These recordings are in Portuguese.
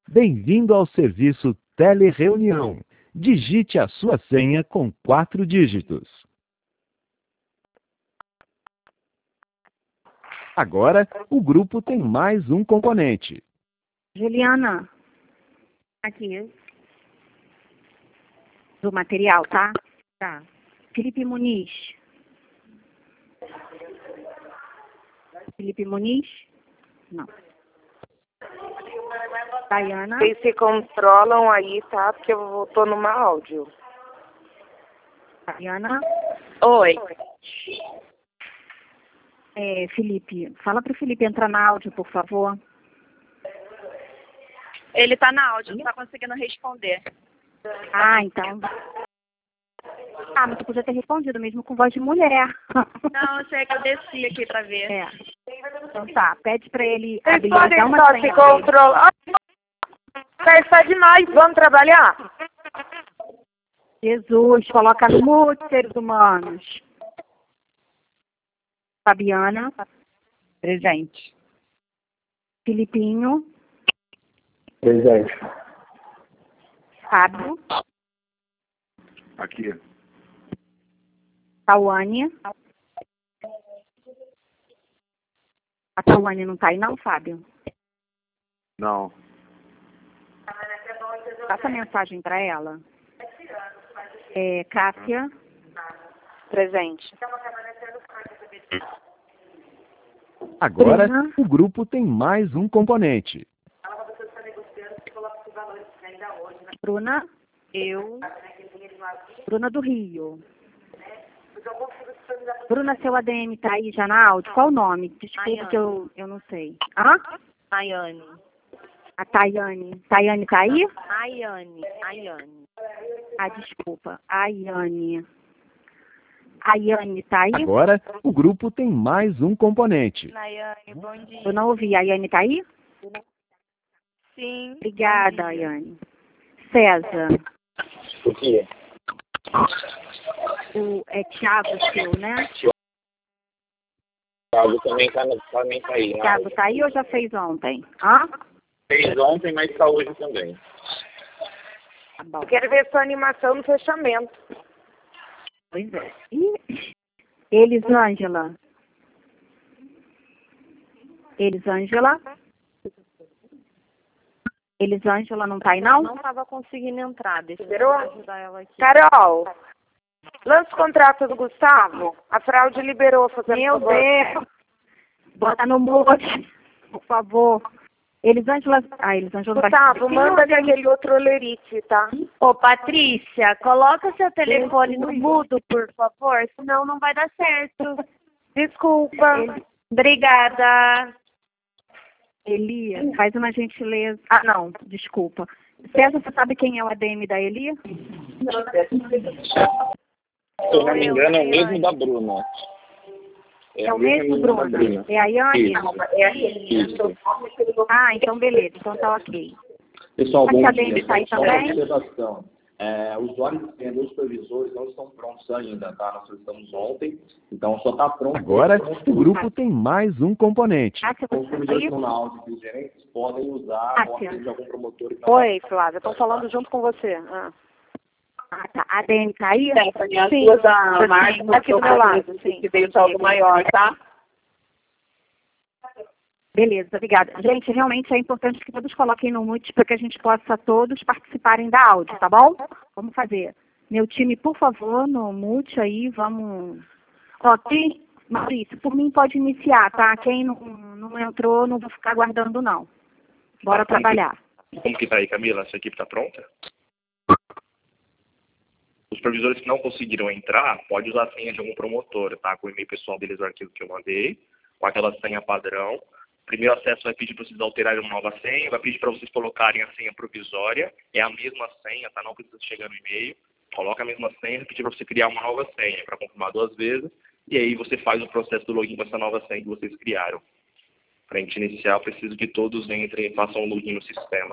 Bem-vindo ao serviço Telereunião. Digite a sua senha com 4 dígitos. Agora, o grupo tem mais um componente. Juliana, aqui. Do material, tá? Tá. Felipe Muniz. Felipe Muniz? Não. Dayana. Vocês se controlam aí, tá? Porque eu tô numa áudio. Dayana. Oi. Felipe, fala pro Felipe entrar na áudio, por favor. Ele tá na áudio, não tá conseguindo responder. Ah, então. Ah, mas tu podia ter respondido mesmo com voz de mulher. Não, eu sei que eu desci aqui pra ver. Então tá, pede pra ele Vocês abrir, podem dá uma só senha se pra ele. controlar. Está demais, vamos trabalhar? Jesus, coloca no mute, seres humanos. Fabiana. Presente. Filipinho. Presente. Fábio. Aqui. Tawane. A Tawane não tá aí não, Fábio? Não. Passa mensagem para ela. Cássia. Presente. Agora, Bruna. o grupo tem mais um componente. Bruna. Eu. Bruna do Rio. Bruna, seu ADM tá aí já na áudio? Qual o nome? Desculpa que eu não sei. Hã? Ayane. A Tayane. Tayane tá aí? Ayane. Ah, desculpa. A Ayane. A Ayane tá aí? Agora, o grupo tem mais um componente. Ayane, bom dia. Eu não ouvi. A Ayane tá aí? Sim. Obrigada, Ayane. César. O quê? É Thiago seu, né? Thiago também tá aí. Né? Thiago tá aí ou já fez ontem? Hã? Fez ontem, mas tá hoje também. Tá bom. Quero ver sua animação no fechamento. Pois é. E Elisângela? Elisângela não tá aí, não? Não tava conseguindo entrar. Deixa Liberou? eu ajudar ela aqui. Carol, lança o contrato do Gustavo. A fraude liberou, fazendo Meu favor. Deus! Bota no mute, por favor. Elisângela vai Gustavo, manda ali aquele outro olerite, tá? Ô, Patrícia, coloca seu telefone no mudo, por favor, senão não vai dar certo. Desculpa. Obrigada. Elia, faz uma gentileza. Ah, não, desculpa. César, você sabe quem é o ADM da Elia? Se eu não me engano, é o mesmo da Bruna. É o mesmo, Bruna? É a Yane? Isso. Ah, então beleza. Então tá ok. Pessoal, bom A dia. ADM tá aí Só uma também? observação. Os usuários que os supervisores não estão prontos ainda, tá? Nós solicitamos ontem, então só está pronto. Agora, o grupo tem mais um componente. Ah, você Os supervisores que vai estão na áudio que os gerentes podem usar Ah, o auxílio de algum promotor. Que não Oi, Flávia, estão falando junto com você. tá. A ADM tá aí? As duas da Marta, aqui do meu lado, sim. Que veio o saldo maior, tá? Beleza, obrigada. Gente, realmente é importante que todos coloquem no mute para que a gente possa todos participarem da áudio, tá bom? Vamos fazer. Meu time, por favor, no mute aí, vamos... Ó, tem... Maurício, por mim pode iniciar, tá? Quem não entrou, não vou ficar aguardando, não. Bora trabalhar. Como que tá aí, Camila? Essa equipe tá pronta? Os supervisores que não conseguiram entrar, pode usar a senha de algum promotor, tá? Com o e-mail pessoal deles, o arquivo que eu mandei, com aquela senha padrão. Primeiro acesso vai pedir para vocês alterarem uma nova senha, vai pedir para vocês colocarem a senha provisória, é a mesma senha, tá? Não precisa chegar no e-mail. Coloca a mesma senha, pedir para você criar uma nova senha, para confirmar 2 vezes, e aí você faz o processo do login com essa nova senha que vocês criaram. Para a gente iniciar, eu preciso que todos entrem e façam o login no sistema.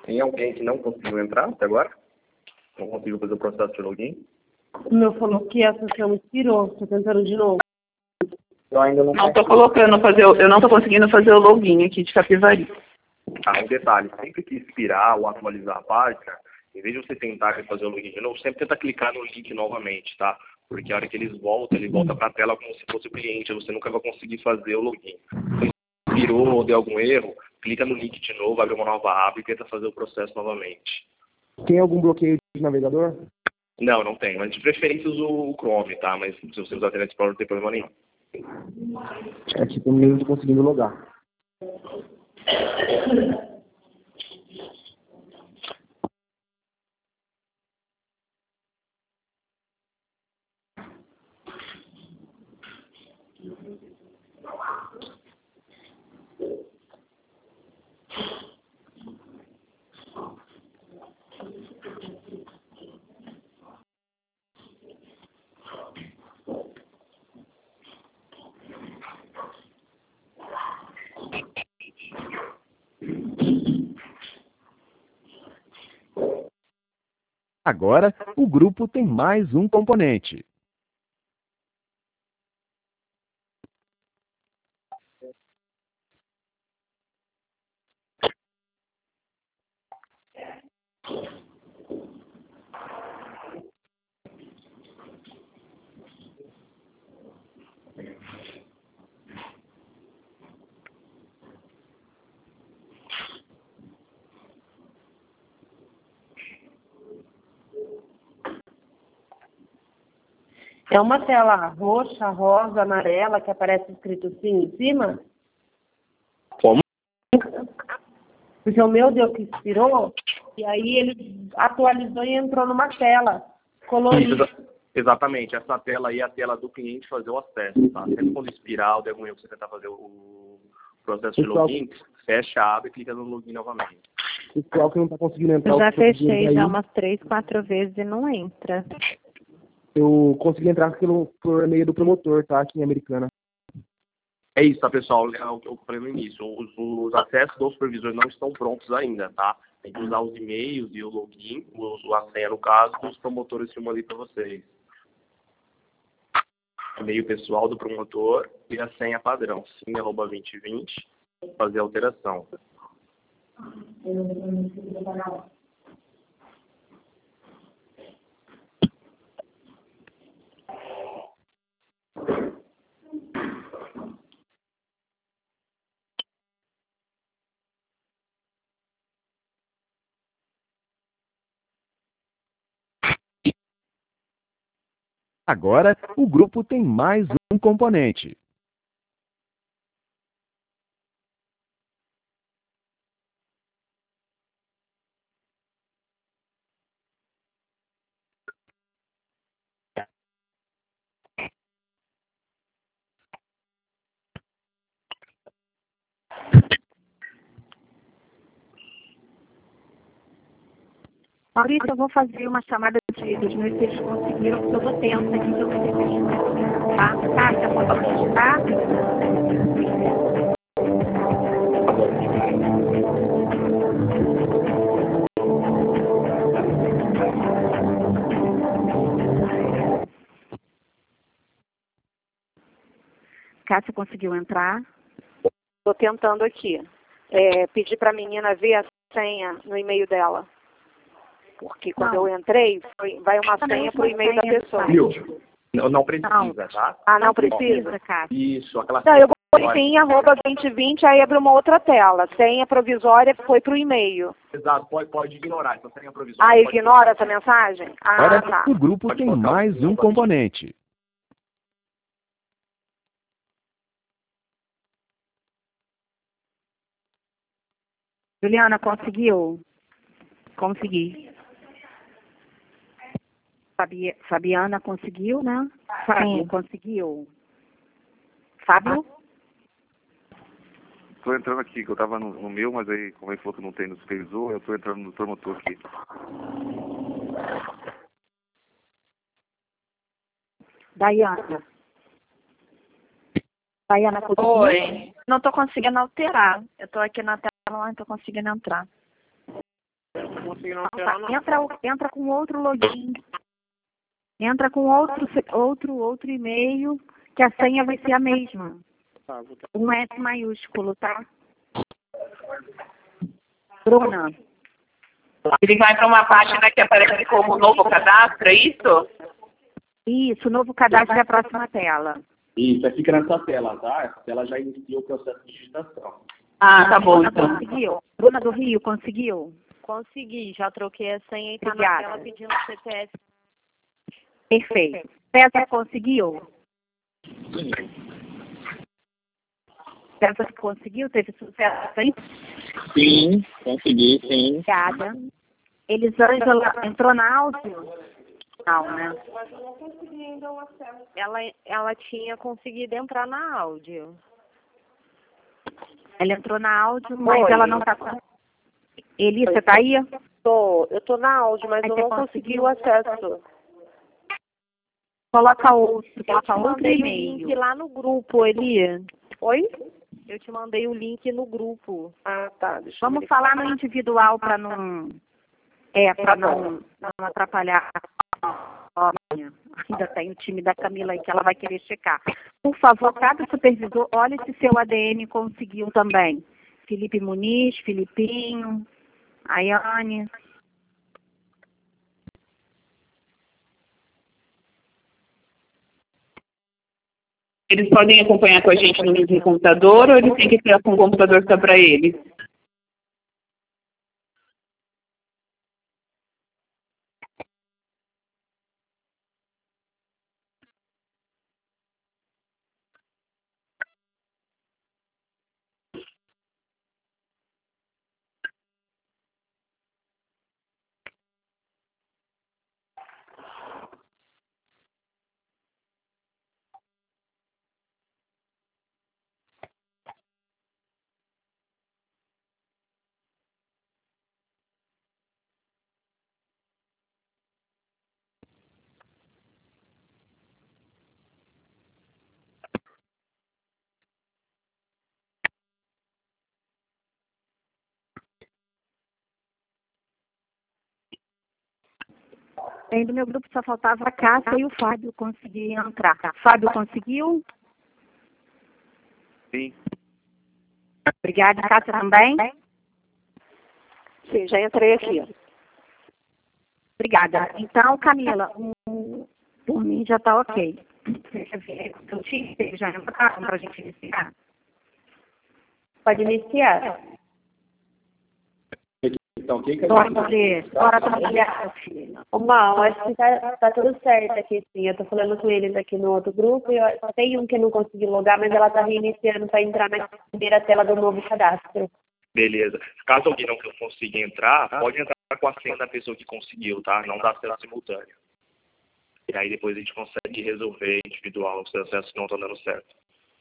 Tem alguém que não conseguiu entrar até agora? Não conseguiu fazer o processo de login? O meu falou que a sessão expirou. Estou tentando de novo. Eu ainda não Não estou eu não estou conseguindo fazer o login aqui de Capivari. Ah, um detalhe, sempre que expirar ou atualizar a página, em vez de você tentar fazer o login de novo, sempre tenta clicar no link novamente, tá? Porque a hora que eles voltam, ele volta para a tela como se fosse o cliente, você nunca vai conseguir fazer o login. Se expirou ou deu algum erro, clica no link de novo, abre uma nova aba e tenta fazer o processo novamente. Tem algum bloqueio de navegador? Não, não tem, mas de preferência uso o Chrome, tá? Mas se você usar o Internet Explorer não tem problema nenhum. É que eu não estou conseguindo logar. Agora, o grupo tem mais um componente. É uma tela roxa, rosa, amarela, que aparece escrito sim em cima? Como? Porque o meu deu que expirou, e aí ele atualizou e entrou numa tela colorida. Exatamente, essa tela aí é a tela do cliente fazer o acesso, tá? Sempre quando expirar ou der algum erro, você tentar fazer o processo de login, fecha a aba e clica no login novamente. O pessoal que não está conseguindo entrar... Eu já fechei já umas 3, 4 vezes e não entra. Eu consegui entrar por e-mail do promotor, tá? Aqui em Americana. É isso, tá, pessoal? É o que eu falei no início. Os acessos dos supervisores não estão prontos ainda, tá? Tem que usar os e-mails e o login, a senha, no caso, que os promotores filmam ali para vocês. E-mail pessoal do promotor e a senha padrão, sim@2020, fazer a alteração. Agora, o grupo tem mais um componente. Maurício, eu vou fazer uma chamada dos meus se eles conseguiram, porque eu vou tensa aqui, que eu vou ter que tá? Tá, já pode tá? Cássia conseguiu entrar? Estou tentando aqui. Pedi para a menina ver a senha no e-mail dela. Porque quando eu entrei, vai uma senha para o e-mail da pessoa. Viu? Não precisa, tá? Ah, não precisa? Cássia. Isso, aquela Não, eu vou sim, @2020, aí abre uma outra tela. Senha provisória foi para o e-mail. Exato, pode ignorar essa senha provisória. Ah, ignora essa mensagem? Ah, Agora, tá. o grupo Pode tem colocar mais o um componente. Juliana, conseguiu? Consegui. Fabiana conseguiu, né? Sim, conseguiu. Fábio? Estou entrando aqui, que eu estava no meu, mas aí, como ele falou que não tem no supervisor, eu estou entrando no promotor aqui. Daiana. Daiana conseguiu? Oi. Não estou conseguindo alterar. Eu estou aqui na tela, não estou conseguindo entrar. conseguiram Tá, entra com outro login. Entra com outro e-mail, que a senha vai ser a mesma. Tá, vou ter... Um S maiúsculo, tá? Bruna. Ele vai para uma página que aparece como novo cadastro, é isso? Isso, novo cadastro é a próxima tela. Isso, fica nessa tela, tá? Essa tela já inicia o processo de digitação. Ah, tá bom, Bruna então. conseguiu? Bruna do Rio, conseguiu? Consegui, já troquei a senha e tá Obrigada. na tela pedindo o CPF. Perfeito. César conseguiu? César conseguiu? Teve sucesso, hein? Sim, consegui, sim. Obrigada. Elisângela entrou na áudio? Não, né? Mas eu não consegui ainda o acesso. Ela tinha conseguido entrar na áudio. Ela entrou na áudio, mas Oi. ela não está com... Eli, você está aí? Eu tô na áudio, mas Aí eu você não consegui conseguiu? o acesso. Coloca outro Eu mandei o e-mail. link lá no grupo, Eli. Oi? Eu te mandei o link no grupo. Ah, tá. Deixa eu Vamos ver. falar no individual para não... para não atrapalhar. Ó, ainda tem o time da Camila aí que ela vai querer checar. Por favor, cada supervisor, olhe se seu ADM conseguiu também. Felipe Muniz, Filipinho, Ayane. Eles podem acompanhar com a gente no mesmo computador ou eles têm que ter um computador só para eles? Aí do meu grupo só faltava a Cássia e o Fábio conseguiam entrar. Fábio conseguiu? Sim. Obrigada, Cássia também? Sim, já entrei aqui. Obrigada. Então, Camila, por mim já está ok. Você quer ver o seu time? Já entraram para a gente iniciar? Pode iniciar. Então, quem que Bora trabalhar, filho. Ô, Mal, acho que tá tudo certo aqui, sim. Eu tô falando com eles aqui no outro grupo e só tem um que não conseguiu logar, mas ela tá reiniciando para entrar na primeira tela do novo cadastro. Beleza. Caso alguém não consiga entrar, pode entrar com a senha da pessoa que conseguiu, tá? Não dá acesso simultâneo. E aí depois a gente consegue resolver individual os acessos que não estão dando certo.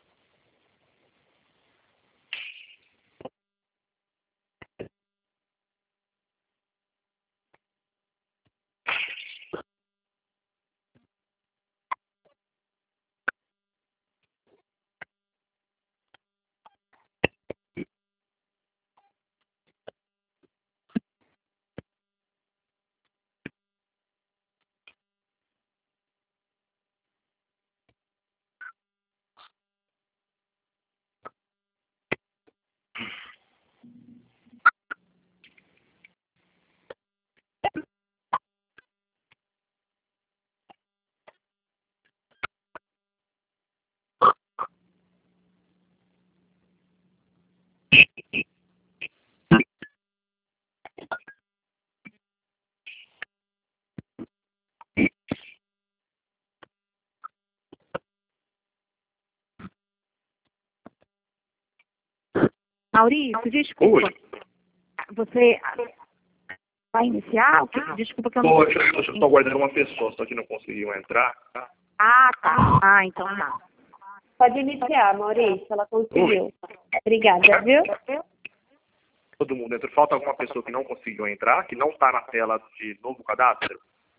Maurício, desculpa. Oi. Você vai iniciar? Desculpa que eu não... Eu estou aguardando uma pessoa, só que não conseguiu entrar. Tá? Ah, tá. Ah, então tá. Pode iniciar, Maurício, ela conseguiu. Obrigada, viu? Todo mundo entrou. Falta alguma pessoa que não conseguiu entrar, que não está na tela de novo cadastro?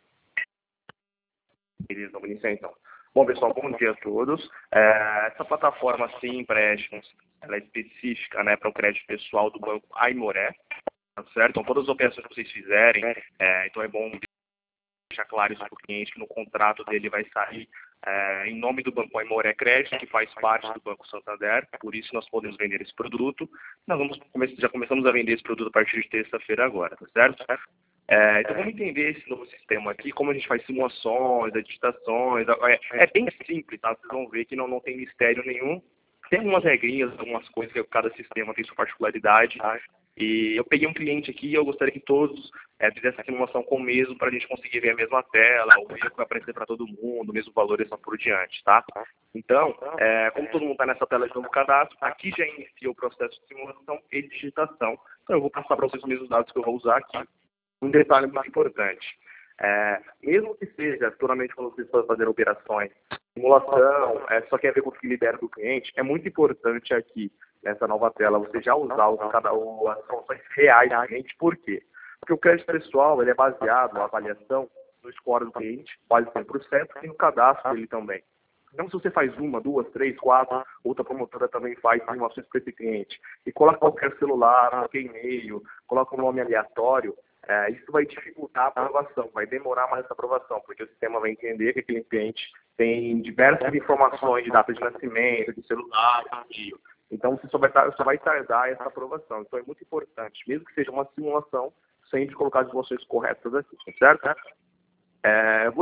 Beleza, vamos iniciar então. Bom, pessoal, bom dia a todos. Essa plataforma Sim Empréstimos, ela é específica, né, para o crédito pessoal do Banco Aimoré. Tá certo? Então, todas as operações que vocês fizerem, então é bom deixar claro isso para o cliente, que no contrato dele vai sair em nome do Banco Aimoré Crédito, que faz parte do Banco Santander, por isso nós podemos vender esse produto. Nós já começamos a vender esse produto a partir de terça-feira agora, tá certo? Então vamos entender esse novo sistema aqui, como a gente faz simulações, digitações, é bem simples, tá? Vocês vão ver que não tem mistério nenhum. Tem algumas regrinhas, algumas coisas que cada sistema tem sua particularidade. E eu peguei um cliente aqui e eu gostaria que todos fizessem a simulação com o mesmo para a gente conseguir ver a mesma tela, o erro vai aparecer para todo mundo, o mesmo valor e assim por diante, tá? Então, como todo mundo está nessa tela de novo cadastro, aqui já inicia o processo de simulação e digitação. Então eu vou passar para vocês os mesmos dados que eu vou usar aqui. Um detalhe muito importante. Mesmo que seja futuramente quando vocês forem fazer operações, simulação, só quer ver quanto que libera do cliente, é muito importante aqui, nessa nova tela, você já usar as informações reais do cliente. Por quê? Porque o crédito pessoal ele é baseado na avaliação no score do cliente, quase 100%, e no cadastro dele também. Então, se você faz 1, 2, 3, 4, outra promotora também faz simulações para esse cliente, e coloca qualquer celular, qualquer e-mail, coloca um nome aleatório, isso vai dificultar a aprovação, vai demorar mais essa aprovação, porque o sistema vai entender que aquele cliente tem diversas informações de data de nascimento, de celular, de e-mail. Então, você só vai tardar essa aprovação. Então, é muito importante, mesmo que seja uma simulação, sempre colocar as informações corretas aqui, certo? Vou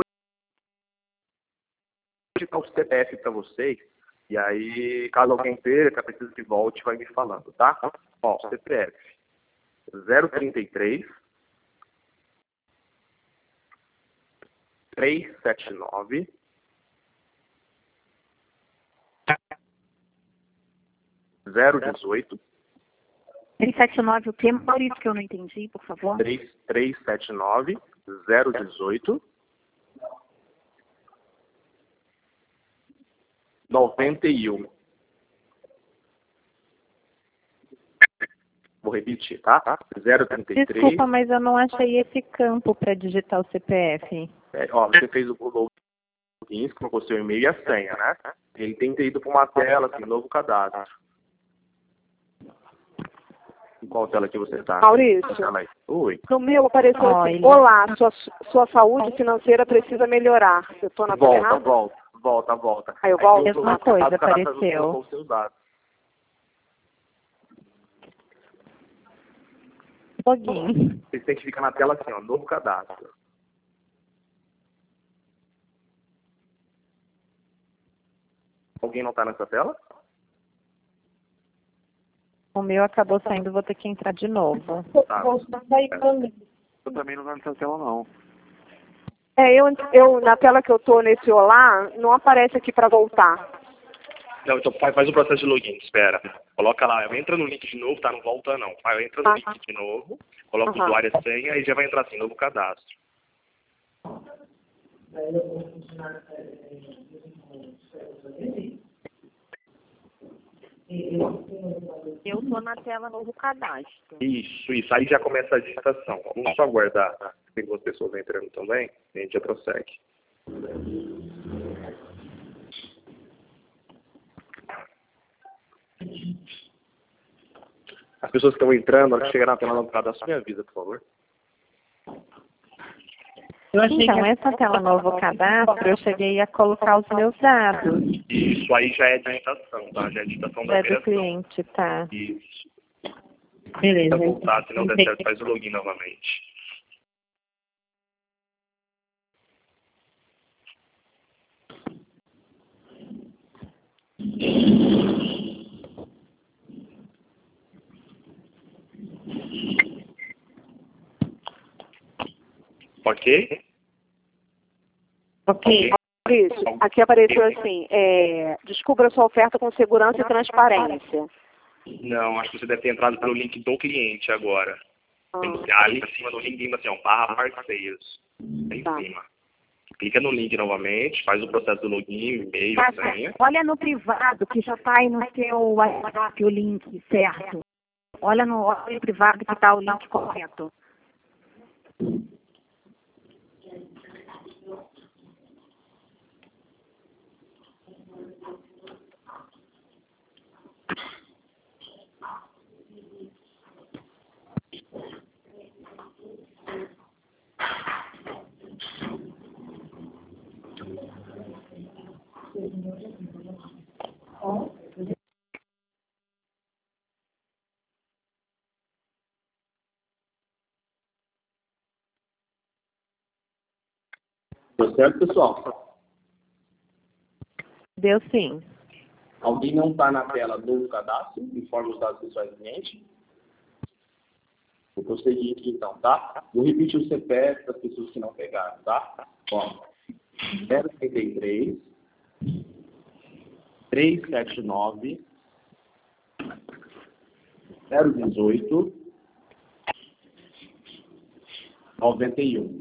digitar o CPF para vocês, e aí, caso alguém perca, precisa que volte, vai me falando, tá? Ó, CPF 033 379 018 379 o quê, Maurício, que eu não entendi, por favor? 379 018 91. Vou repetir, tá? 033. Desculpa, mas eu não achei esse campo para digitar o CPF. Você fez o login, colocou seu e-mail e a senha, né? Ele tem que ter ido para uma tela, assim, novo cadastro. Em qual tela que você está? Maurício, oi. No meu apareceu assim, olá, sua saúde financeira precisa melhorar. Eu estou na tela errada? Volta. Aí eu volto? Mesma coisa, apareceu. Os seus dados. Login. Você tem que ficar na tela assim, ó, novo cadastro. Alguém não está nessa tela? O meu acabou saindo, vou ter que entrar de novo. Tá. Eu também não estou nessa tela, não. Eu na tela que eu estou nesse olá, não aparece aqui para voltar. Não, então faz o processo de login, espera. Coloca lá, entra no link de novo, tá? Não volta não. Entra no link de novo, coloca o usuário e senha e já vai entrar assim, novo cadastro. Eu estou na tela novo cadastro. Isso. Aí já começa a digitação. Vamos só aguardar. Tem duas pessoas entrando também, a gente já prossegue. As pessoas que estão entrando, na hora que chegar na tela novo cadastro, me avisa, por favor. Então, essa tela novo cadastro, eu cheguei a colocar os meus dados. Isso aí já é digitação, tá? Já é digitação da operação. Do cliente, tá. Isso. Beleza. Se voltar, se não der certo, faz o login novamente. Ok? Ok. Maurício, aqui apareceu assim, descubra sua oferta com segurança e transparência. Não, acho que você deve ter entrado pelo link do cliente agora. Ali em cima do link, tem assim, barra parceiros. Aí em cima. Clica no link novamente, faz o processo do login, e-mail, senha. Olha no privado, que já está aí no seu WhatsApp o link, certo? Olha no privado que está o link correto. Deu certo, pessoal? Deu sim. Alguém não está na tela do cadastro? Informe os dados pessoais do cliente. Vou prosseguir aqui então, tá? Vou repetir o CPF para as pessoas que não pegaram, tá? Ó, 033 379 018 91.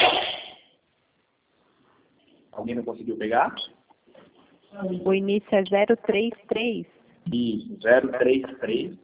Alguém não conseguiu pegar? O início é 033. Isso, 033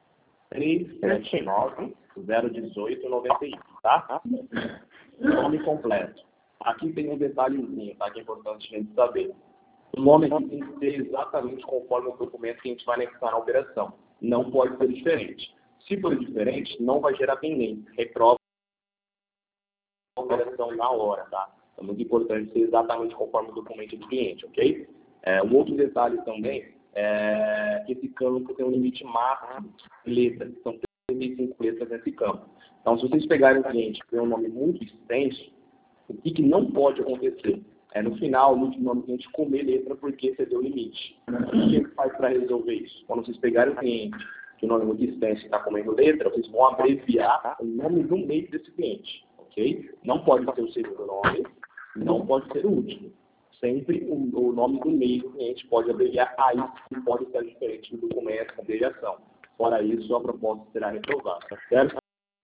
379 018 91, tá? Nome completo. Aqui tem um detalhezinho, tá? Que é importante a gente saber. O nome aqui tem que ser exatamente conforme o documento que a gente vai anexar na operação. Não pode ser diferente. Se for diferente, não vai gerar pendência. Reprova a operação na hora, tá? É muito importante ser exatamente conforme o documento do cliente, ok? Um outro detalhe também é que esse campo tem um limite máximo de letras. São 35 letras nesse campo. Então, se vocês pegarem um cliente que tem um nome muito extenso, o que não pode acontecer? No final, no último nome, a gente comer letra porque excedeu o limite. O que a gente faz para resolver isso? Quando vocês pegarem um cliente que o nome é muito extenso e está comendo letra, vocês vão abreviar o nome do meio desse cliente, ok? Não pode ser o segundo nome, não pode ser o último. Sempre o nome do meio do cliente pode abreviar, aí sim pode ser diferente do documento com abreviação. Fora isso, a proposta será reprovada, tá certo?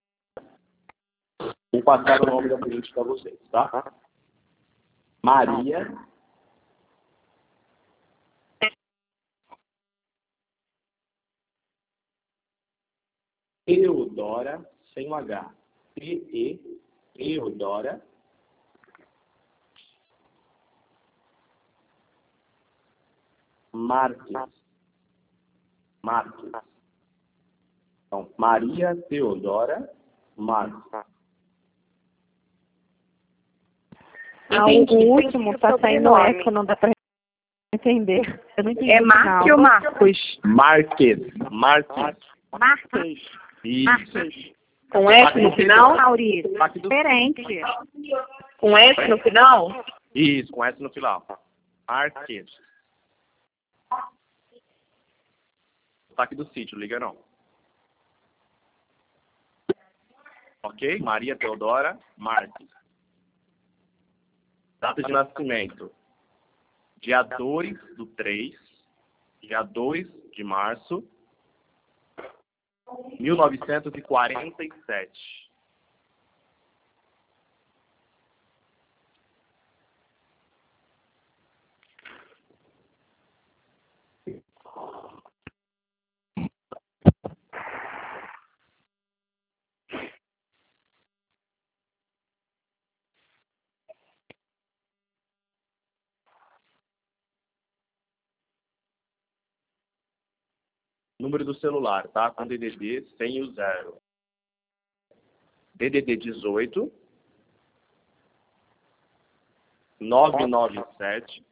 Vou passar o nome da cliente para vocês, tá? Maria Teodora, sem o H. Teodora Marques. Então, Maria Teodora Marques. O último está saindo eco, não dá para entender. Eu não entendi. É Marque ou Marcos? Marques. Marques. Isso. Marques. Com S no final? Maurício. Diferente. Com S no final? Isso, com S no final. Marques. Sotaque do sítio, liga não. Ok? Maria Teodora Marques. Data de nascimento. Dia 2/3, dia 2 de março, 1947. Número do celular, tá? Com DDD sem o 0. DDD 18 997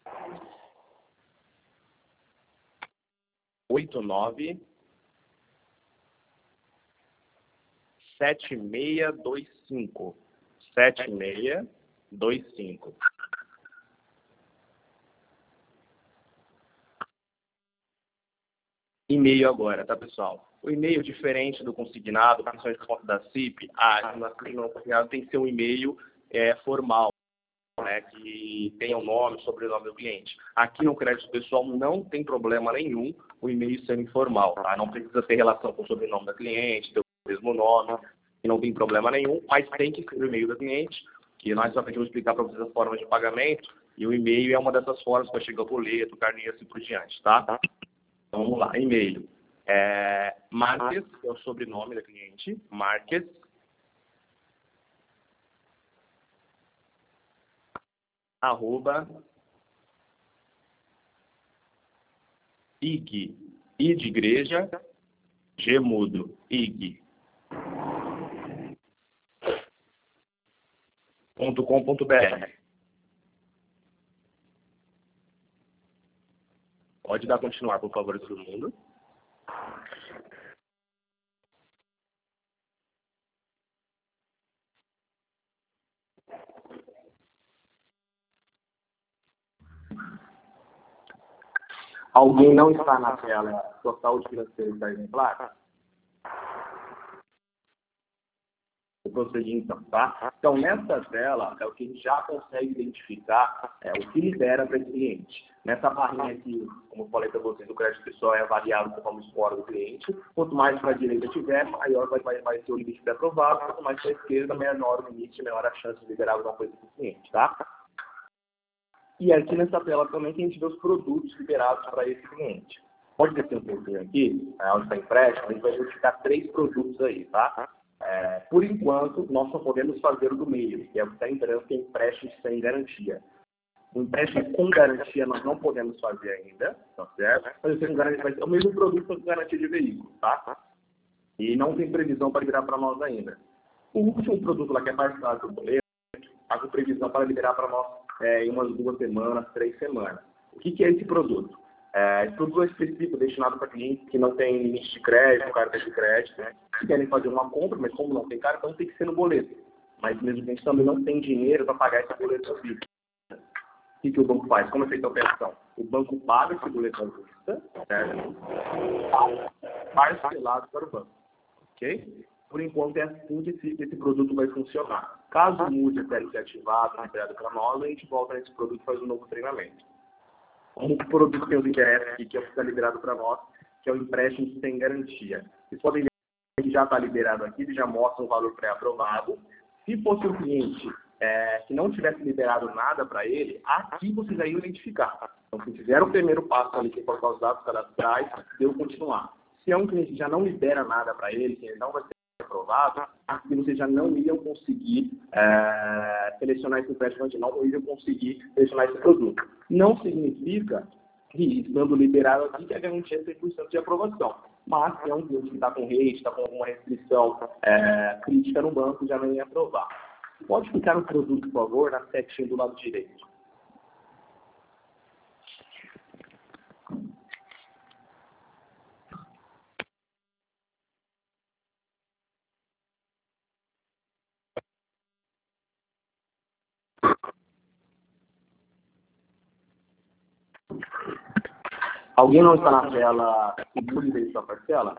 89 7625. 7625. E-mail agora, tá, pessoal? O e-mail, diferente do consignado, principalmente por conta da CIP, no consignado tem que ser um e-mail formal, né, que tenha o nome, sobrenome do cliente. Aqui no crédito pessoal não tem problema nenhum o e-mail sendo informal, tá? Não precisa ter relação com o sobrenome da cliente, ter o mesmo nome, e não tem problema nenhum, mas tem que ser o e-mail da cliente, que nós só vamos explicar para vocês as formas de pagamento, e o e-mail é uma dessas formas para chegar o boleto, carnê, assim por diante, tá? Então, vamos lá, e-mail. Marques, é o sobrenome da cliente, Marques, @ ig, I de igreja, G mudo, ig, .com.br. Pode dar continuar, por favor, todo mundo. Alguém não está na tela, sua saúde financeira está exemplar? Vou prosseguir então, tá? Então, nessa tela, é o que a gente já consegue identificar o que libera para esse cliente. Nessa barrinha aqui, como eu falei para vocês, o crédito pessoal é avaliado conforme o score do cliente. Quanto mais para a direita tiver, maior vai ser o limite pré-aprovado. Quanto mais para a esquerda, menor o limite, menor a chance de liberar alguma coisa para o cliente, tá? E aqui nessa tela também que a gente vê os produtos liberados para esse cliente. Pode descer um pouquinho aqui, onde está empréstimo, a gente vai identificar 3 produtos aí, tá? Por enquanto, nós só podemos fazer o do meio, que é o que está entrando, que é empréstimo sem garantia. O empréstimo com garantia nós não podemos fazer ainda, tá certo? Mas sem garantia vai ser o mesmo produto com garantia de veículo, tá? E não tem previsão para liberar para nós ainda. O último produto lá, que é mais fácil do boleto, está com previsão para liberar para nós em umas 2 semanas, 3 semanas. O que é esse produto? Esse produto é específico, destinado para clientes que não têm limite de crédito, carta de crédito, né? Que querem fazer uma compra, mas como não tem cartão, tem que ser no boleto. Mas mesmo que a gente também não tem dinheiro para pagar esse boleto à vista. O que o banco faz? Como é feita a operação? O banco paga esse boleto à vista, certo? Parcelado para o banco. Ok? Por enquanto é assim que esse produto vai funcionar. Caso mude a série ser ativada, liberado para nós, a gente volta nesse produto e faz um novo treinamento. O produto tem os interesses aqui, que é o que está liberado para nós, que é o empréstimo sem garantia. Vocês podem ver que já está liberado aqui, ele já mostra um valor pré-aprovado. Se fosse um cliente que não tivesse liberado nada para ele, aqui vocês aí identificar. Então, se fizeram o primeiro passo ali, que é colocar os dados cadastrais, deu continuar. Se é um cliente que já não libera nada para ele, que ele não vai ser aprovado, aqui vocês já não iriam conseguir selecionar esse empréstimo, não iriam conseguir selecionar esse produto. Não significa que, estando liberado aqui, que a garantia é 100% de aprovação. Mas se é um cliente que está com rate, está com alguma restrição crítica no banco, já não ia aprovar. Pode clicar no produto, por favor, na setinha do lado direito. Alguém não está na tela seguro de sua parcela?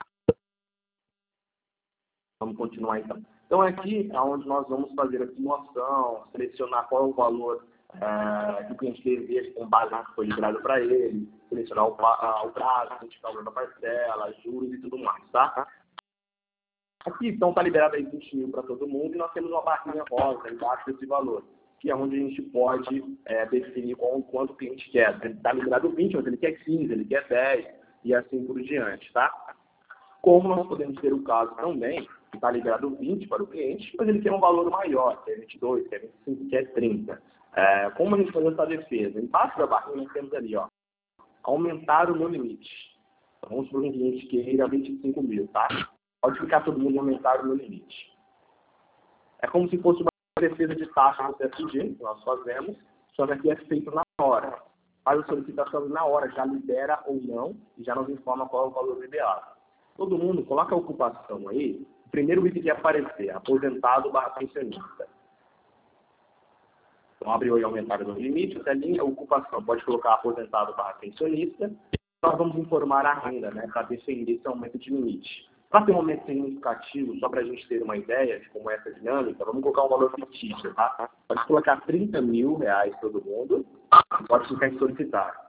Vamos continuar então. Então aqui é onde nós vamos fazer a simulação, selecionar qual é o valor que o cliente deseja com base no que foi liberado para ele, selecionar o prazo, identificar o valor da parcela, juros e tudo mais, tá? Aqui então está liberado aí 20 mil para todo mundo e nós temos uma barrinha rosa embaixo desse valor, que é onde a gente pode definir quanto o cliente quer. Ele está liberado 20, mas ele quer 15, ele quer 10 e assim por diante, tá? Como nós podemos ter o caso também, que está liberado 20 para o cliente, mas ele quer um valor maior, quer 22, quer 25, quer 30. Como a gente faz essa defesa? Embaixo da barrinha nós temos ali, ó, aumentar o meu limite. Então, vamos supor que um cliente queira 25 mil, tá? Pode ficar todo mundo aumentar o meu limite. É como se fosse uma defesa de taxa no CFG, que nós fazemos, só que aqui é feito na hora. Faz a solicitação na hora, já libera ou não, e já nos informa qual é o valor liberado. Todo mundo coloca a ocupação aí, o primeiro item que aparecer, aposentado / pensionista. Então, abriu e aumentar o limite, essa linha, ocupação, pode colocar aposentado / pensionista. Nós vamos informar a renda, né, para defender esse aumento de limite. Para ter um aumento significativo, só para a gente ter uma ideia de como é essa dinâmica, vamos colocar um valor fictício, tá? Pode colocar 30 mil reais todo mundo, pode clicar em solicitar.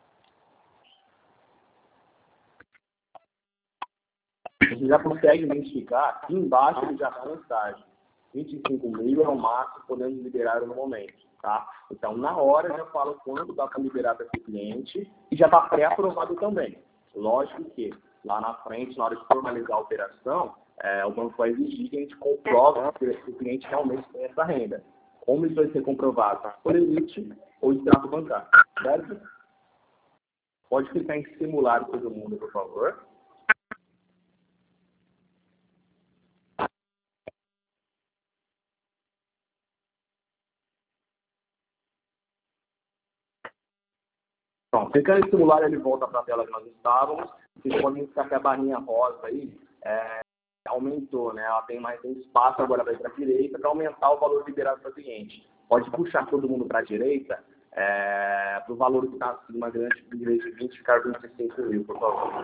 Você já consegue identificar, aqui embaixo ele já dá a mensagem. 25 mil é o máximo que podemos liberar no momento, tá? Então, na hora, já fala quanto dá para liberar para esse cliente e já está pré-aprovado também. Lógico que, lá na frente, na hora de formalizar a operação, o banco vai exigir que a gente comprove que o cliente realmente tem essa renda. Como isso vai ser comprovado? Por limite ou extrato bancário, certo? Pode clicar em simular todo mundo, por favor. Pronto, clicando em simular, ele volta para a tela que nós estávamos. Vocês podem ficar que a barrinha rosa aí aumentou, né? Ela tem mais espaço agora para ir para a direita para aumentar o valor liberado para o cliente. Pode puxar todo mundo para a direita para o valor que está acima grande, em vez de 20, ficar 25 mil, por favor.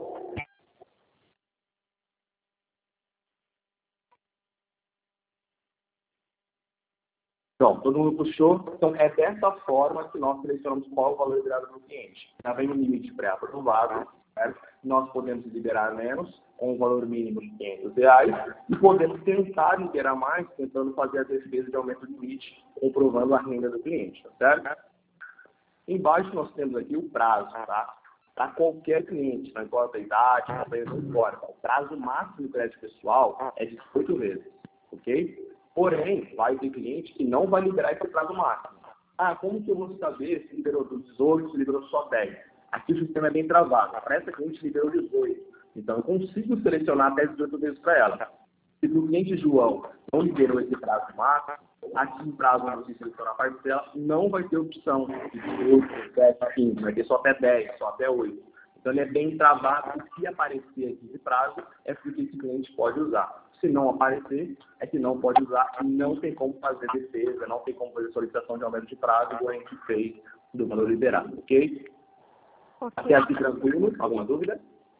Então, todo mundo puxou. Então, é dessa forma que nós selecionamos qual é o valor liberado para o cliente. Já vem o limite pré-aprovado, certo? Nós podemos liberar menos, com um valor mínimo de R$500, e podemos tentar liberar mais, tentando fazer a defesa de aumento do limite, comprovando a renda do cliente, tá certo? Embaixo nós temos aqui o prazo, tá? Para qualquer cliente, não importa a idade, não importa. O prazo máximo do crédito pessoal é de 18 vezes, ok? Porém, vai ter cliente que não vai liberar esse prazo máximo. Ah, como que eu vou saber se liberou 18, se liberou só 10? Aqui o sistema é bem travado. Para essa cliente liberou 18. Então, eu consigo selecionar até 18 vezes para ela. Se o cliente João não liberou esse prazo máximo, aqui em prazo onde você selecionar a parcela, não vai ter opção de 18, 10, 15. Vai ter só até 10, só até 8. Então, ele é bem travado. Se aparecer aqui esse prazo, é porque esse cliente pode usar. Se não aparecer, é que não pode usar e não tem como fazer defesa, não tem como fazer solicitação de aumento de prazo, igual a gente fez do valor liberado, ok? Até aqui tranquilo? Alguma dúvida?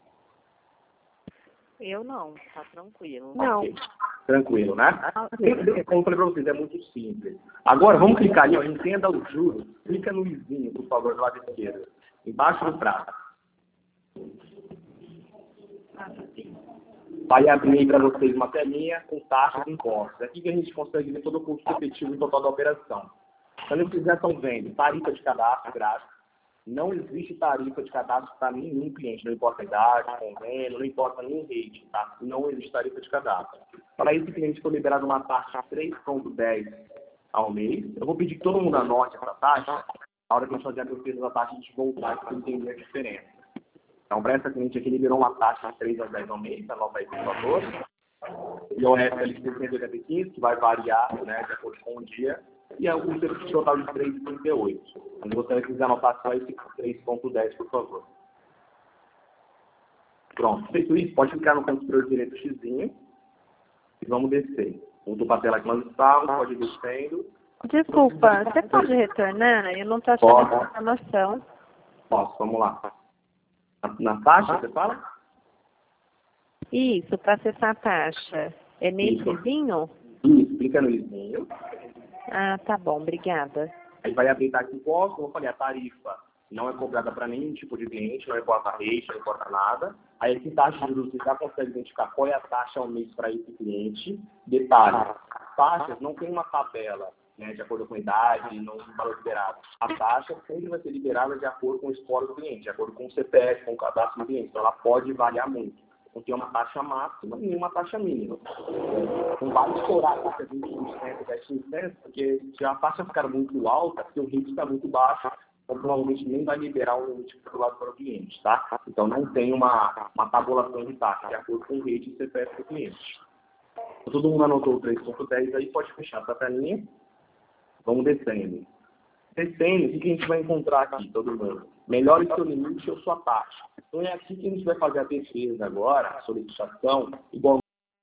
Eu não, tá tranquilo. Não. Okay. Tranquilo, né? Como eu falei para vocês, é muito simples. Agora, vamos clicar ali, ó, entenda os juros. Clica no izinho, por favor, do lado esquerdo. Embaixo do prato. Vai abrir aí para vocês uma telinha com taxas e impostos. É aqui que a gente consegue ver todo o custo efetivo e total da operação. Quando vocês já estão vendo tarifa de cadastro grátis, não existe tarifa de cadastro para nenhum cliente, não importa a idade, convênio, não importa nem rede, tá? Não existe tarifa de cadastro. Para esse cliente for liberado uma taxa 3,10 ao mês, eu vou pedir que todo mundo anote essa taxa, a hora que a gente fazer a defesa da taxa, a gente voltar para entender a diferença. Então, para essa cliente aqui, liberou uma taxa de 3 a 10 ao mês, anota aí, por favor. E o RFL 685, que vai variar, né, de acordo com o dia, e é um custo total de 3,38. Quando você quiser anotar só esse 3,10, por favor. Pronto, feito isso, pode clicar no canto superior direito xizinho e vamos descer. Voltou para a tela que nós estávamos, pode ir descendo. Desculpa, você pode retornar? Eu não estou achando essa informação. Posso, vamos lá. Na taxa, você fala? Isso, para acessar a taxa. É nesse izinho? Isso, clica no izinho. Ah, tá bom, obrigada. Aí vai habilitar aqui o posto, como eu falei, a tarifa não é cobrada para nenhum tipo de cliente, não importa a rede, não importa nada. Aí aqui taxa de juros, você já consegue identificar qual é a taxa ao mês para esse cliente. Detalhe, taxas não tem uma tabela, né, de acordo com a idade, não valor liberado. A taxa sempre vai ser liberada de acordo com o score do cliente, de acordo com o CPF, com o cadastro do cliente. Então ela pode variar muito. Não tem uma taxa máxima nem uma taxa mínima. Não vale estourar a taxa de 20%, 10%, porque se a taxa ficar muito alta, se o risco está muito baixo, então provavelmente nem vai liberar o limite calculado para o cliente, tá? Então não tem uma tabulação de taxa, de acordo com o rate e CPF do cliente. Então, todo mundo anotou o 3.10 aí, pode fechar essa telinha. Vamos descendo. Descendo, o que a gente vai encontrar aqui, todo mundo? Melhore seu limite ou sua taxa. Então é aqui que a gente vai fazer a defesa agora, a solicitação, igual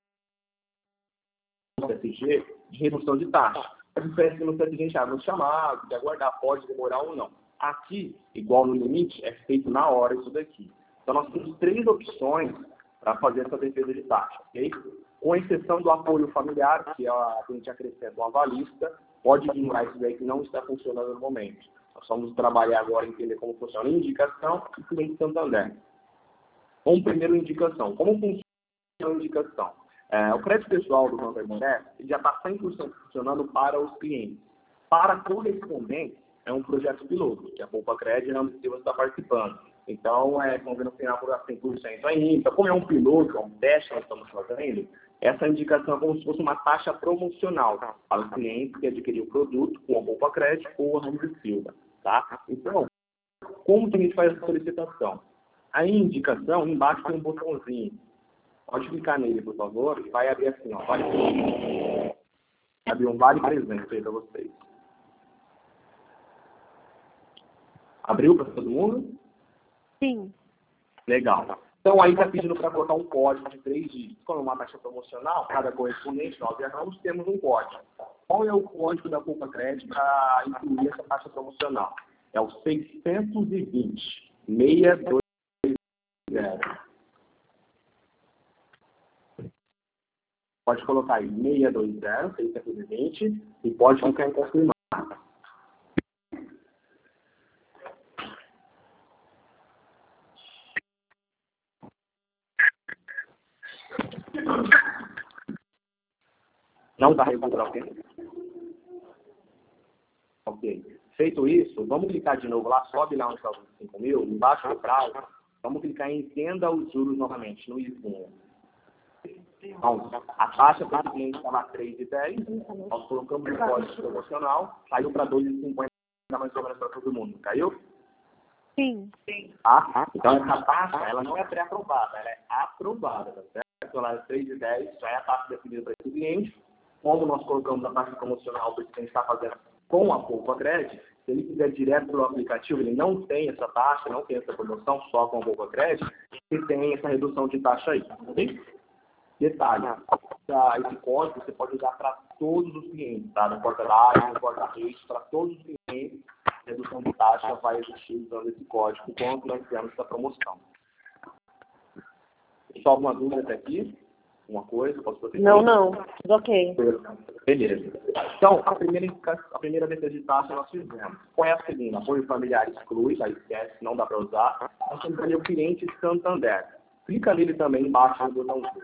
no CSG, de redução de taxa. A diferença que no CSG a gente abre um chamado, de aguardar, pode demorar ou não. Aqui, igual no limite, é feito na hora isso daqui. Então nós temos 3 opções para fazer essa defesa de taxa, ok? Com exceção do apoio familiar, que a gente acrescenta uma avalista, pode ignorar isso daí que não está funcionando no momento. Nós vamos trabalhar agora, entender como funciona a indicação e cliente Santander. Como primeiro, indicação. Como funciona a indicação? O crédito pessoal do Santander já está 100% funcionando para os clientes. Para correspondentes, é um projeto piloto, que a Poupa Crédito não precisa estar participando. Então, vamos ver no final por 100% ainda. Então, como é um piloto, é um teste que nós estamos fazendo, essa indicação é como se fosse uma taxa promocional para os clientes que adquiriram o produto com a Poupa Crédito ou a Ramos Silva. Tá? Então, como que a gente faz essa solicitação? A indicação, embaixo tem um botãozinho. Pode clicar nele, por favor, e vai abrir assim, ó. Vale presente. Abrir um vale presente aí para vocês. Abriu para todo mundo? Sim. Legal. Então, aí está pedindo para colocar um código de 3 dígitos. Como é uma taxa promocional, cada correspondente, nós erramos, temos um código. Qual é o código da Poupa Crédito para incluir essa taxa promocional? É o 620 620. Pode colocar aí 620, 620 e pode clicar em confirmar. Não está registrado, ok? Ok. Feito isso, vamos clicar de novo lá, sobe lá onde está os 5 mil, embaixo do prazo, vamos clicar em entenda os juros novamente, no I1. Então, a taxa para o cliente estava 3,10, nós colocamos o código promocional, saiu para 2,50 mais ou menos para todo mundo, caiu? Sim. Tá? Então, essa taxa, ela não é pré-aprovada, ela é aprovada, tá certo? Ela é 3,10, já é a taxa definida para esse cliente. Como nós colocamos a taxa promocional para o que a gente está fazendo com a Poupa Crédito, se ele quiser direto pelo aplicativo, ele não tem essa taxa, não tem essa promoção, só com a Poupa Crédito, e tem essa redução de taxa aí. Ok? Detalhe, esse código você pode usar para todos os clientes, tá? Não importa área, não importa rede, para todos os clientes, a redução de taxa vai existir usando esse código, enquanto nós temos essa promoção. Só alguma dúvida até aqui? Uma coisa? Posso proteger? Não. Tudo ok. Beleza. Então, a primeira defesa de taxa nós fizemos. Qual é a segunda? Apoio familiar exclui, já esquece, não dá para usar. Nós temos ali o cliente Santander. Clica nele também embaixo do botãozinho.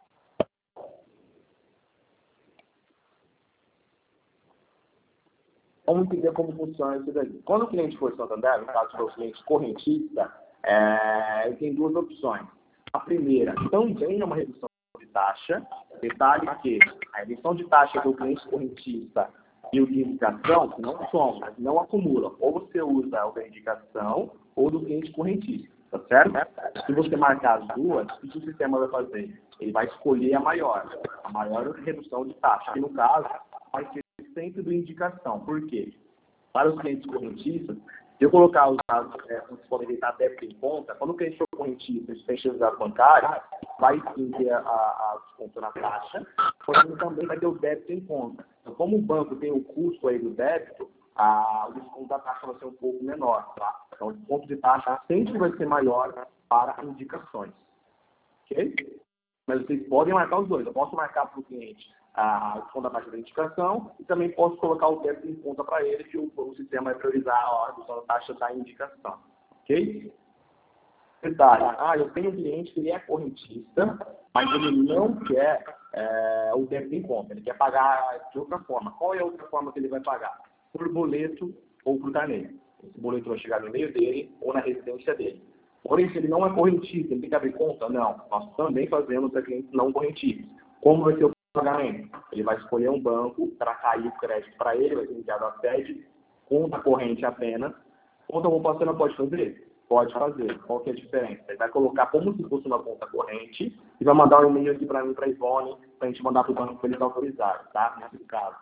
Vamos entender como funciona isso daí. Quando o cliente for Santander, no caso do cliente correntista, ele tem duas opções. A primeira, também é uma redução de taxa. Detalhe que a redução de taxa do cliente correntista e o de indicação não somam, mas não acumulam. Ou você usa o da indicação ou do cliente correntista, tá certo? Se você marcar as duas, o que o sistema vai fazer? Ele vai escolher a maior redução de taxa, que no caso vai ser sempre do indicação. Por quê? Para os clientes correntistas, se eu colocar os dados, vocês podem deitar débito em conta, quando o cliente for correntista e preencher os dados bancários, vai sim ter a desconto na taxa, porém também vai ter o débito em conta. Então, como o banco tem o custo aí do débito, o desconto da taxa vai ser um pouco menor, tá? Então, o desconto de taxa sempre vai ser maior para indicações. Ok? Mas vocês podem marcar os dois. Eu posso marcar para o cliente a desconto da taxa da indicação e também posso colocar o débito em conta para ele, que o sistema vai priorizar a redução da taxa da indicação. Ok? Detalhe, eu tenho um cliente que ele é correntista, mas ele não quer o débito em conta, ele quer pagar de outra forma. Qual é a outra forma que ele vai pagar? Por boleto ou por carnê. Esse boleto vai chegar no e-mail dele ou na residência dele. Porém, se ele não é correntista, ele tem que abrir conta? Não. Nós também fazemos para clientes não correntistas. Como vai ser o pagamento? Ele vai escolher um banco para cair o crédito para ele, vai ser enviado a sede, conta corrente apenas. Conta poupança não pode fazer? Pode fazer. Qual que é a diferença? Ele vai colocar como se fosse uma conta corrente e vai mandar um e-mail aqui para mim, para a Ivone, para a gente mandar para o banco para eles autorizarem, tá? Nesse caso.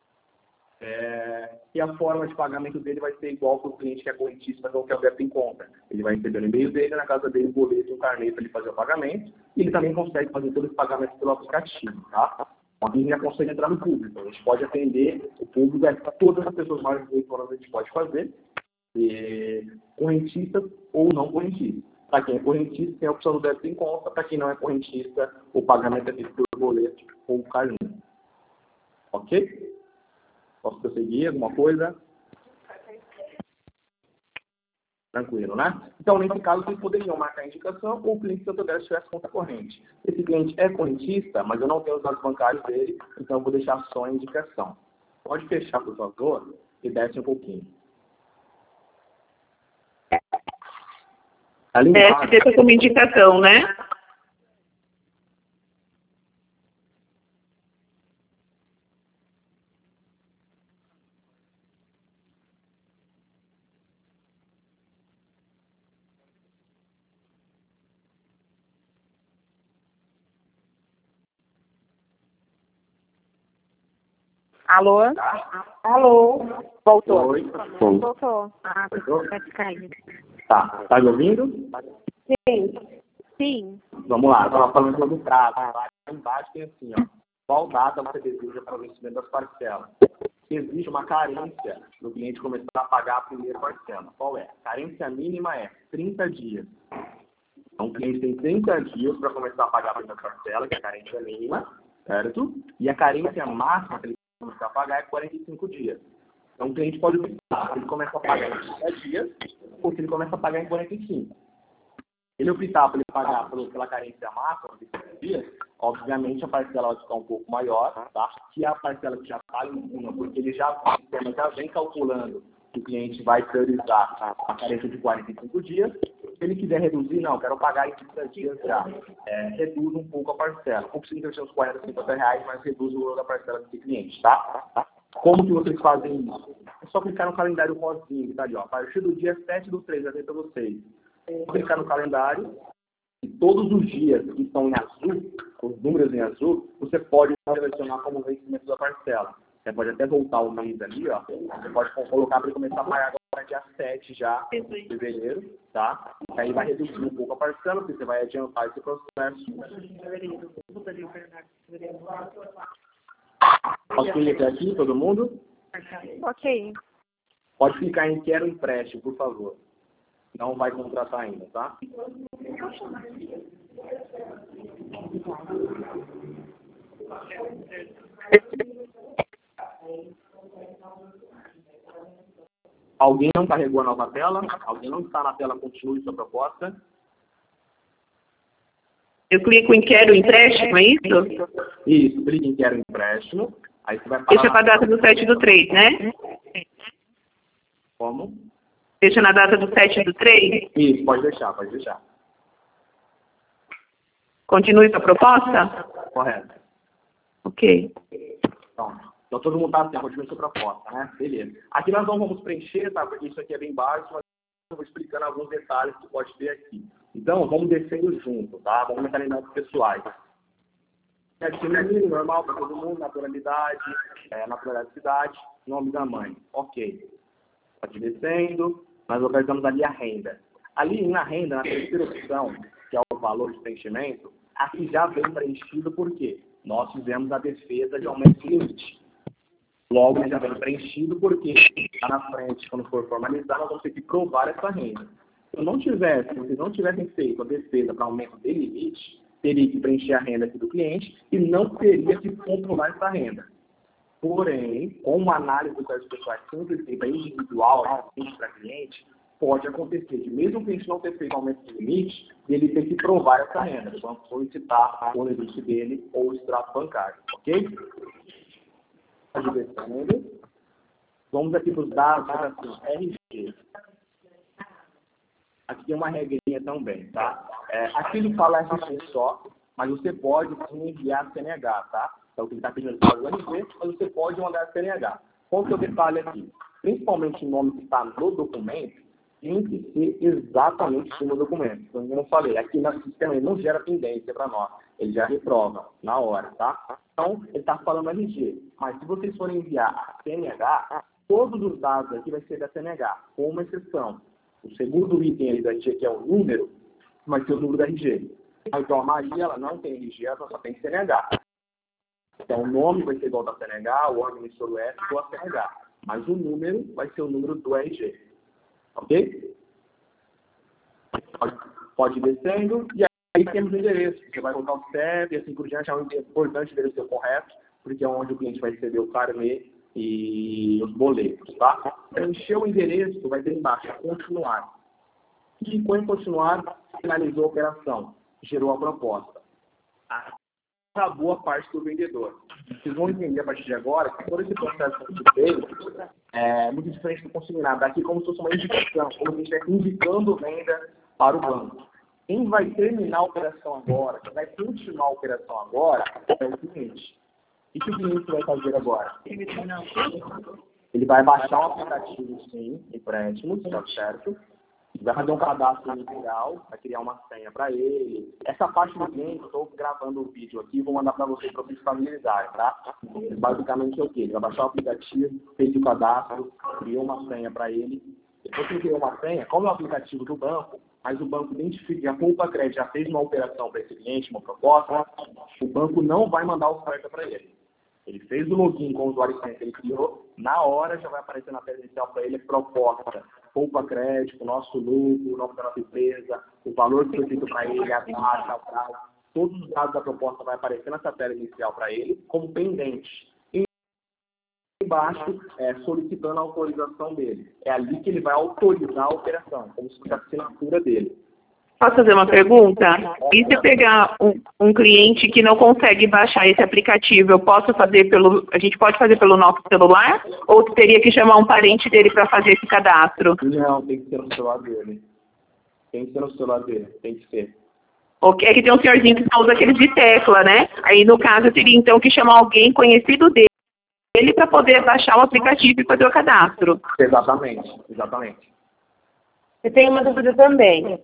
E a forma de pagamento dele vai ser igual para o cliente que é correntista, não quer o débito em conta. Ele vai receber no e-mail dele, na casa dele, um boleto e um carnê para ele fazer o pagamento. E ele também consegue fazer todos os pagamentos pelo aplicativo, tá? A gente já consegue entrar no público. A gente pode atender o público, todas as pessoas mais de 18 anos a gente pode fazer. Correntistas ou não correntistas. Para quem é correntista, tem a opção do débito em conta. Para quem não é correntista, o pagamento é feito por boleto ou carnê. Ok? Posso prosseguir? Alguma coisa? Tranquilo, né? Então, nesse caso, vocês poderiam marcar a indicação ou o cliente Santander tivesse conta corrente. Esse cliente é correntista, mas eu não tenho os dados bancários dele, então eu vou deixar só a indicação. Pode fechar, por favor, e desce um pouquinho. Desce como indicação, né? Alô? Alô? Voltou. Oi. Voltou. Ah, Voltou? vai cair. Tá me ouvindo? Sim. Sim. Vamos lá, estava falando sobre o prazo. Tá? Embaixo tem assim, ó. Qual data você deseja para o vencimento das parcelas? Se existe uma carência do cliente começar a pagar a primeira parcela. Qual é? A carência mínima é 30 dias. Então, o cliente tem 30 dias para começar a pagar a primeira parcela, que é a carência mínima, certo? E a carência máxima que ele começar a pagar é 45 dias. Então, o cliente pode optar se ele começa a pagar em 30 dias ou se ele começa a pagar em 45. Ele optar por ele pagar pela carência máxima de 30 dias, obviamente a parcela vai ficar um pouco maior, tá? Que a parcela que já está em cima, porque ele o sistema já vem calculando que o cliente vai priorizar a carência de 45 dias. Se ele quiser reduzir, não, quero pagar em 30 dias já. Reduz um pouco a parcela. Não precisa investir uns 40, 50 reais, mas reduz o valor da parcela desse cliente, tá? Como que vocês fazem isso? É só clicar no calendário rosinho, que tá ali, ó. A partir do dia 7/3, já tem para vocês. Clicar no calendário e todos os dias que estão em azul, os números em azul, você pode selecionar como vencimento da parcela. Você pode até voltar o mês ali, ó. Você pode colocar para ele começar a pagar agora dia 7 já de fevereiro, tá? Aí vai reduzir um pouco a parcela, porque você vai adiantar esse processo. Posso clicar aqui, todo mundo? Ok. Pode clicar em quero empréstimo, por favor. Não vai contratar ainda, tá? Alguém não carregou a nova tela? Alguém não está na tela? Continue sua proposta. Eu clico em quero empréstimo, é isso? Isso, clique em quero empréstimo. Aí você vai falar... Deixa para a data do 7/3, né? Como? Deixa na data do 7/3? Isso, pode deixar, pode deixar. Continue sua proposta? Correto. Ok. Então todo mundo está assim, continue sua proposta, né? Beleza. Aqui nós não vamos preencher, tá? Porque isso aqui é bem básico, mas eu vou explicando alguns detalhes que pode ter aqui. Então, vamos descendo junto, tá? Vamos meter em dados pessoais. Aqui no normal para todo mundo, naturalidade, naturalidade de cidade, nome da mãe. Ok. Pode ir descendo, nós localizamos ali a renda. Ali na renda, na terceira opção, que é o valor de preenchimento, aqui já vem preenchido porque nós fizemos a defesa de aumento de limite. Logo, ele já vem preenchido porque lá na frente, quando for formalizar, nós vamos ter que provar essa renda. Se vocês não tivessem feito a defesa para aumento de limite, teria que preencher a renda aqui do cliente e não teria que comprovar essa renda. Porém, com uma análise dos dados pessoais sempre feita individual, para cliente, pode acontecer de mesmo o cliente não ter feito aumento de limite, ele ter que provar essa renda, quando solicitar o limite dele ou o extrato bancário, ok? Vamos aqui para os dados, assim, RG. Aqui tem uma regrinha também, tá? Aqui ele fala RG só, mas você pode sim enviar CNH, tá? Então, ele está pedindo para o RG, mas você pode mandar CNH. Qual que é o detalhe aqui? Principalmente o nome que está no documento, tem que ser exatamente no documento. Então, como eu falei, aqui no sistema ele não gera pendência para nós. Ele já reprova na hora, tá? Então, ele está falando RG. Mas se vocês forem enviar a CNH, todos os dados aqui vai ser da CNH, com uma exceção. O segundo item ali da RG, que é o número, vai ser o número da RG. Então, a Maria, ela não tem RG, ela só tem CNH. Então, o nome vai ser igual da CNH, o órgão emissor do S ou a CNH. Mas o número vai ser o número do RG. Ok? Pode ir descendo. E aí temos o endereço. Você vai colocar o CEP e assim por diante. É um importante o endereço correto, porque é onde o cliente vai receber o carnê e os boletos, tá? Preencher o endereço, vai ter embaixo, continuar. E com continuar, finalizou a operação. Gerou a proposta. Acabou a parte do vendedor. Vocês vão entender a partir de agora que todo esse processo que a gente fez é muito diferente do consignado. Aqui como se fosse uma indicação, como se a gente estivesse indicando venda para o banco. Quem vai terminar a operação agora, quem vai continuar a operação agora, é o cliente. O que o cliente vai fazer agora? Ele vai baixar um aplicativo, sim, empréstimos, tá certo? Vai fazer um cadastro inicial, vai criar uma senha para ele. Essa parte do cliente, eu estou gravando o vídeo aqui, vou mandar para vocês para vocês familiarizarem, tá? Basicamente é o quê? Ele vai baixar o aplicativo, fez o cadastro, criou uma senha para ele. Depois que ele criou uma senha, como é o aplicativo do banco, mas o banco identifica que a Poupa Crédito já fez uma operação para esse cliente, uma proposta, o banco não vai mandar oferta para ele. Ele fez o login com o usuário e senha que ele criou, na hora já vai aparecer na tela inicial para ele a proposta, Poupa Crédito, o nosso lucro, o nome da nossa empresa, o valor que foi feito para ele, a taxa, o prazo, todos os dados da proposta vai aparecer nessa tela inicial para ele como pendente. E embaixo, solicitando a autorização dele. É ali que ele vai autorizar a operação, como se fosse a assinatura dele. Posso fazer uma pergunta? E se eu pegar um cliente que não consegue baixar esse aplicativo, a gente pode fazer pelo nosso celular? Ou teria que chamar um parente dele para fazer esse cadastro? Não, tem que ser no celular dele. Tem que ser no celular dele, tem que ser. Ok, é que tem um senhorzinho que só usa aqueles de tecla, né? Aí no caso eu teria então que chamar alguém conhecido dele para poder baixar o aplicativo e fazer o cadastro. Exatamente, exatamente. Eu tenho uma dúvida também.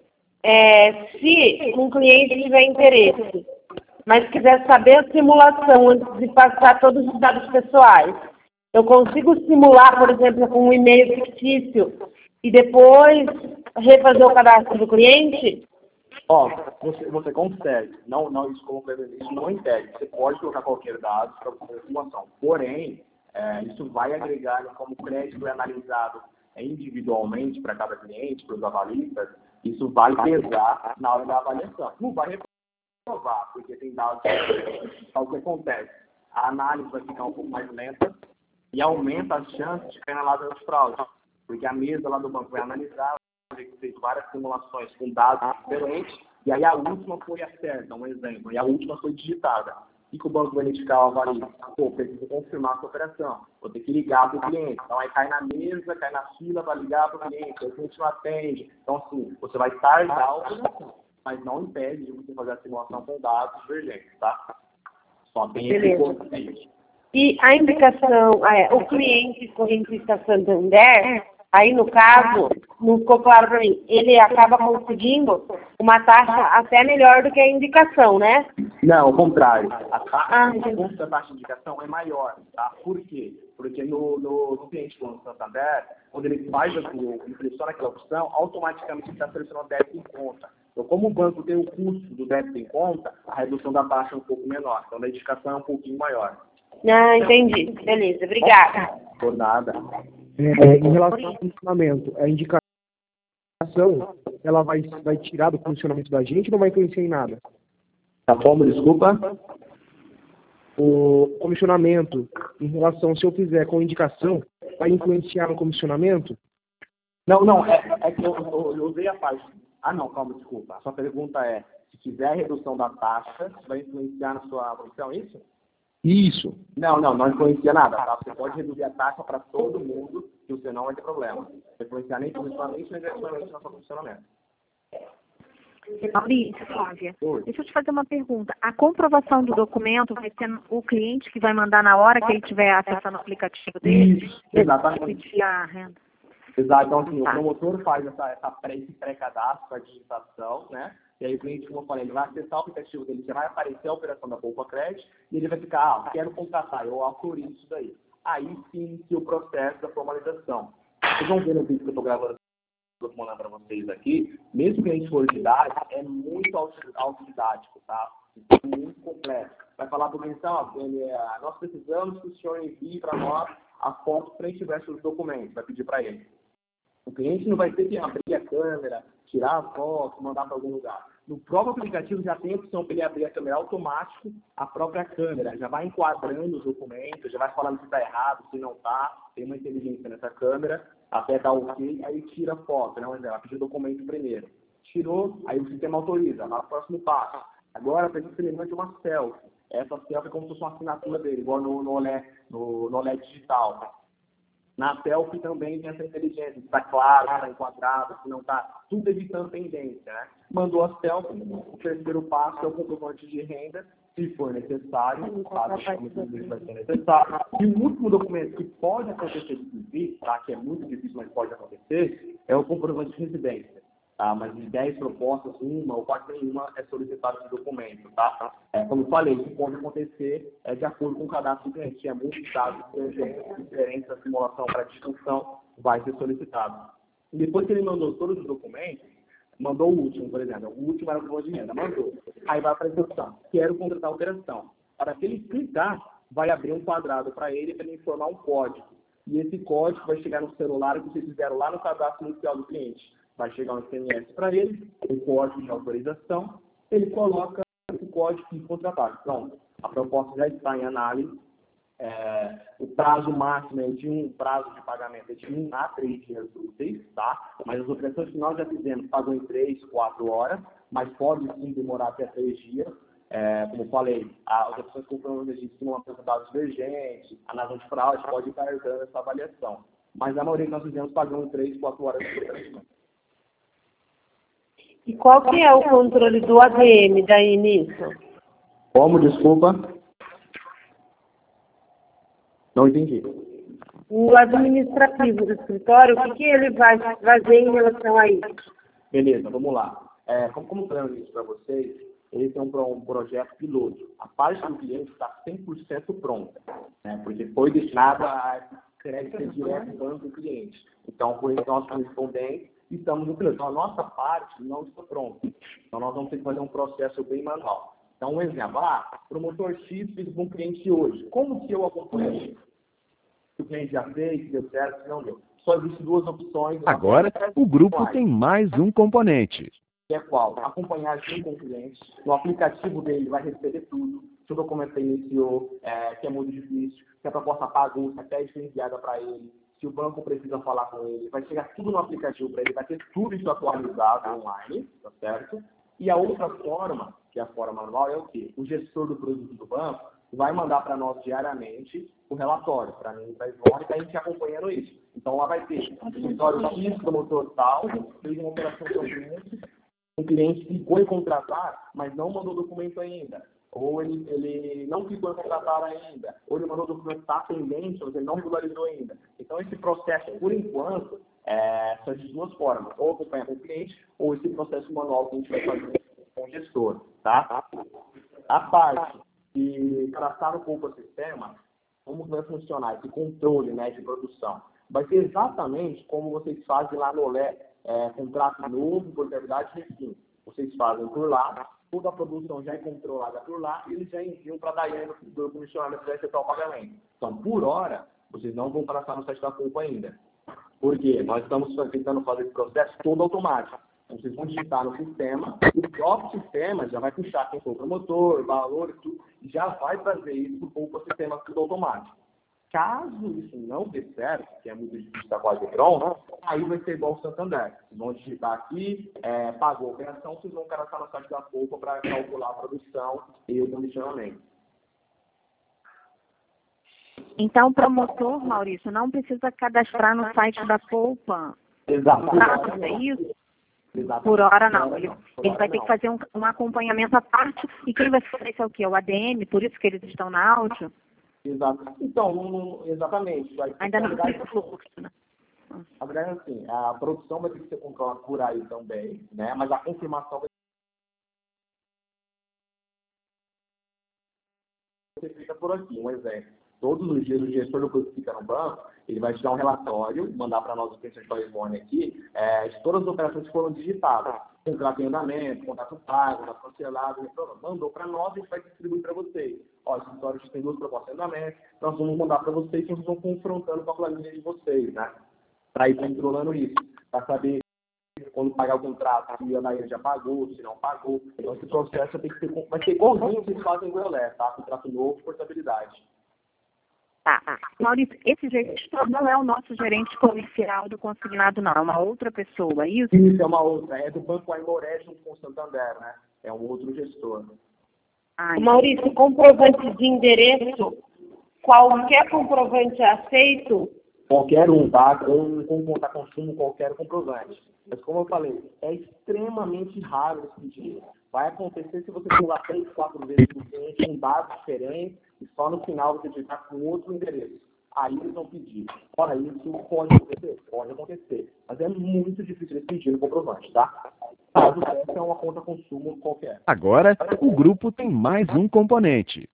Se um cliente tiver interesse, mas quiser saber a simulação antes de passar todos os dados pessoais, eu consigo simular, por exemplo, com um e-mail fictício e depois refazer o cadastro do cliente? Você consegue. Isso não impede. Você pode colocar qualquer dado para fazer a simulação. Porém, isso vai agregar, como o crédito é analisado individualmente para cada cliente, para os avalistas, isso vai pesar na hora da avaliação. Não vai reprovar, porque tem dados. Então, o que acontece? A análise vai ficar um pouco mais lenta e aumenta as chances de cair na lata de fraude. Porque a mesa lá do banco vai analisar, vai ter feito várias simulações com dados diferentes, e aí a última foi a certa, um exemplo, e a última foi digitada. E que o banco vai identificar o avalista? Preciso confirmar essa operação. Vou ter que ligar para o cliente. Então, aí cai na mesa, cai na fila para ligar para o cliente. O cliente não atende. Então, assim, você vai tardar a operação, mas não impede de você fazer a simulação com dados divergentes, tá? Só tem esse conceito. E a indicação, o cliente correntista Santander, aí no caso, não ficou claro para mim, ele acaba conseguindo uma taxa até melhor do que a indicação, né? Não, ao contrário. A taxa de indicação é maior, tá? Por quê? Porque no cliente do Santander, quando ele faz ele seleciona aquela opção, automaticamente ele está selecionando débito em conta. Então, como o banco tem o custo do débito em conta, a redução da taxa é um pouco menor. Então, a indicação é um pouquinho maior. Entendi. Beleza, obrigada. Por nada. Em relação ao funcionamento, a indicação, ela vai tirar do funcionamento da gente ou não vai influenciar em nada? Tá como? Desculpa? O comissionamento, em relação, se eu fizer com indicação, vai influenciar no comissionamento? Não, é que eu usei a parte. Não, calma, desculpa. A sua pergunta é, se fizer a redução da taxa, vai influenciar na sua comissão, é isso? Isso. Não influencia nada, tá? Você pode reduzir a taxa para todo mundo, que você não vai ter problema. Não influenciar nem positivamente, nem negativamente no seu funcionamento. Maurício, Flávia, deixa eu te fazer uma pergunta. A comprovação do documento vai ser o cliente que vai mandar na hora que ele estiver acessando o aplicativo dele? Isso, exatamente. A renda. Exato, então assim, o promotor faz esse pré-cadastro, a digitação, né? E aí o cliente, como eu falei, ele vai acessar o aplicativo dele, já vai aparecer a operação da Poupa Crédito, e ele vai ficar, quero contratar, eu autorizo isso daí. Aí sim inicia o processo da formalização. Vocês vão ver no vídeo que eu estou gravando, que eu estou mandando para vocês aqui, mesmo que a gente for de idade, é muito autodidático, tá? É muito complexo. Vai falar para o cliente, nós precisamos que o senhor envie para nós a foto frente e verso dos documentos, vai pedir para ele. O cliente não vai ter que abrir a câmera, tirar a foto, mandar para algum lugar. No próprio aplicativo já tem a opção para ele abrir a câmera automático, a própria câmera. Já vai enquadrando os documentos, já vai falando se está errado, se não está. Tem uma inteligência nessa câmera, até dar o OK, aí tira a foto. Né? Vai pedir o documento primeiro. Tirou, aí o sistema autoriza. Vai para o próximo passo. Agora, precisa que ele mande uma selfie. Essa selfie é como se fosse uma assinatura dele, igual no OLED digital. Na selfie também tem essa inteligência, se está claro, se está enquadrado, se não está, tudo evitando pendência, né? Mandou a selfie, o terceiro passo é o comprovante de renda, se for necessário, caso vai ser necessário. E o último documento que pode acontecer de desvio, tá? Que é muito difícil, mas pode acontecer, é o comprovante de residência. Tá? Mas de 10 propostas, uma ou quase nenhuma é solicitado esse documento. Tá? Como eu falei, isso pode acontecer de acordo com o cadastro do cliente. É muito dado diferente da simulação para discussão, vai ser solicitado. E depois que ele mandou todos os documentos, mandou o último, por exemplo. O último era o comprovante de renda, mandou. Aí vai para a execução. Quero contratar a operação. Para que ele clicar, vai abrir um quadrado para ele informar um código. E esse código vai chegar no celular que vocês fizeram lá no cadastro inicial do cliente. Vai chegar um SMS para ele, o código de autorização, ele coloca esse código e contratar. Pronto, a proposta já está em análise. O prazo máximo é de prazo de pagamento é de 1 a 3 dias úteis, tá? Mas as operações que nós já fizemos pagam em 3, 4 horas, mas pode sim demorar até 3 dias. Como eu falei, as opções com problemas de registro não apresentados divergentes, a análise de fraude pode estar dando essa avaliação. Mas a maioria que nós fizemos pagam em 3, 4 horas de operação. E qual que é o controle do ADM daí nisso? Como? Desculpa? Não entendi. O administrativo do escritório, o que ele vai fazer em relação a isso? Beleza, vamos lá. Como eu falei isso para vocês, esse é um projeto piloto. A parte do cliente está 100% pronta, né? Porque foi destinada a crédito direto do banco do cliente. Então, por isso nós correspondentes estamos no piloto. Então, a nossa parte não está pronta. Então, nós vamos ter que fazer um processo bem manual. Então, um exemplo, promotor X fez com um cliente hoje. Como que eu acompanho? Se o cliente já fez, se deu certo, se não deu. Só existem duas opções. Agora, o grupo tem mais um componente. Que é qual? Acompanhar junto com o cliente. No aplicativo dele vai receber tudo. Se o documento iniciou, que é muito difícil, se a proposta pagou, se a tese foi enviada para ele, se o banco precisa falar com ele, vai chegar tudo no aplicativo para ele, vai ter tudo isso atualizado online, tá certo? E a outra forma, que é a forma manual, é o quê? O gestor do produto do banco vai mandar para nós diariamente o relatório, para mim e para a Ivone, que a gente acompanhando isso. Então lá vai ter o escritório X, promotor tal, fez uma operação com o cliente, o cliente ficou em contratar, mas não mandou documento ainda. Ou ele não ficou em contratar ainda, ou ele mandou o documento está pendente, ou ele não regularizou ainda. Então, esse processo, por enquanto, são de duas formas. Ou acompanhar com o cliente, ou esse processo manual que a gente vai fazer com o gestor. Tá? A parte de traçar um pouco o sistema, como vai funcionar esse controle, né, de produção, vai ser exatamente como vocês fazem lá no Olé, contrato novo, portabilidade e refim. Vocês fazem por lá, toda a produção já é controlada por lá, e eles já enviam para a Daiane do comissionário que vai efetuar o pagamento. Então, por hora, vocês não vão passar no site da Culpa ainda. Por quê? Nós estamos tentando fazer esse processo todo automático. Então, vocês vão digitar no sistema, o próprio sistema já vai puxar quem for o promotor, valor e tudo, e já vai trazer isso para o sistema tudo automático. Caso isso não dê certo, que é muito difícil estar quase pronto, aí vai ser igual o Santander. Vocês vão digitar aqui, pagou a operação, vocês vão cadastrar no site da Poupa para calcular a produção e o comissionamento. Então, o promotor, Maurício, não precisa cadastrar no site da Poupa. Exato. É isso? Exatamente. Por hora, não. Ele vai ter que fazer um acompanhamento à parte. E quem vai fazer isso é o quê? O ADM, por isso que eles estão na áudio? Exato. Então, exatamente. Ainda não tem fluxo, né? A verdade é assim, a produção vai ter que ser controlada por aí também, né? Mas a confirmação vai ser feita por aqui. Um exemplo. Todos os dias o gestor do produto fica no banco, ele vai te dar um relatório, mandar para nós o principal Ivone aqui, de todas as operações que foram digitadas. Contrato em andamento, contrato pago, contrato cancelado, mandou para nós e a gente vai distribuir para vocês. Ó, esse escritório tem 2 propostas em andamento, nós vamos mandar para vocês e vocês vão confrontando com a planilha de vocês, né? Para ir controlando isso, para saber quando pagar o contrato, se a Daiane já pagou, se não pagou. Então esse processo vai ser igualzinho que vocês fazem no Elé, tá? Contrato novo, portabilidade. Tá. Maurício, esse gestor não é o nosso gerente comercial do consignado, não. É uma outra pessoa, é isso? Isso, é uma outra. É do Banco Aimoré junto com o Santander, né? É um outro gestor. Maurício, comprovante de endereço, qualquer comprovante é aceito? Qualquer um, tá? Com conta consumo, qualquer comprovante. Mas como eu falei, é extremamente raro esse pedido. Vai acontecer se você pular 3, 4 vezes no cliente com dados diferentes e só no final você digitar com outro endereço. Aí eles vão pedir. Ora, isso pode acontecer? Pode acontecer. Mas é muito difícil eles pedirem comprovante, tá? Caso essa é uma conta consumo qualquer. Agora, o grupo tem mais um componente.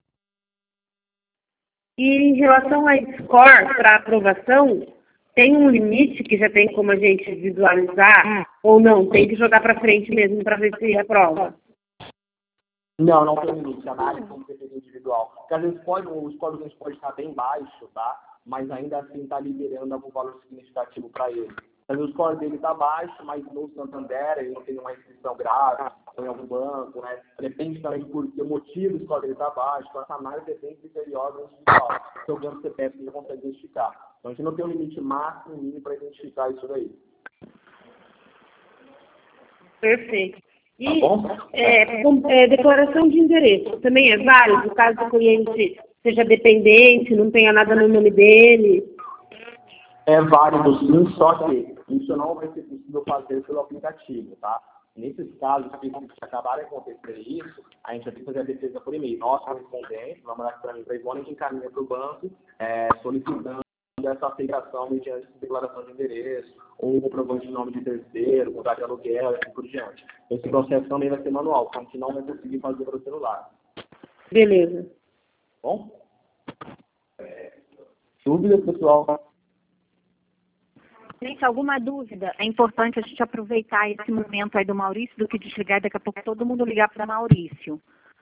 E em relação a score para aprovação, tem um limite que já tem como a gente visualizar? Ou não? Tem que jogar para frente mesmo para ver se aprova? Não, não tem limite. A análise como defesa individual. Porque às vezes o score do cliente pode estar bem baixo, tá? Mas ainda assim está liberando algum valor significativo para ele. Às vezes o score dele está baixo, mas no Santander ele não tem uma inscrição grave, ou em algum banco, né? Depende também porque o motivo do score dele está baixo. Então essa análise é bem criteriosa e individual. Seu banco CPF ele consegue identificar. Então a gente não tem um limite máximo e mínimo para identificar isso daí. Perfeito. E declaração de endereço também é válido, caso o cliente seja dependente, não tenha nada no nome dele? É válido sim, só que isso não vai ser possível fazer pelo aplicativo, tá? Nesses casos específicos que acabarem de acontecer isso, a gente vai ter que fazer a defesa por e-mail. Nós, correspondentes, vamos mandar para mim, para a Ivone, a gente encaminha para o banco, solicitando essa aceitação mediante declaração de endereço, ou comprovante de nome de terceiro, contrato de aluguel e assim por diante. Esse processo também vai ser manual, porque a gente não vai conseguir fazer para o celular. Beleza. Bom? Dúvidas, pessoal? Gente, alguma dúvida? É importante a gente aproveitar esse momento aí do Maurício do que desligar e daqui a pouco todo mundo ligar para o Maurício.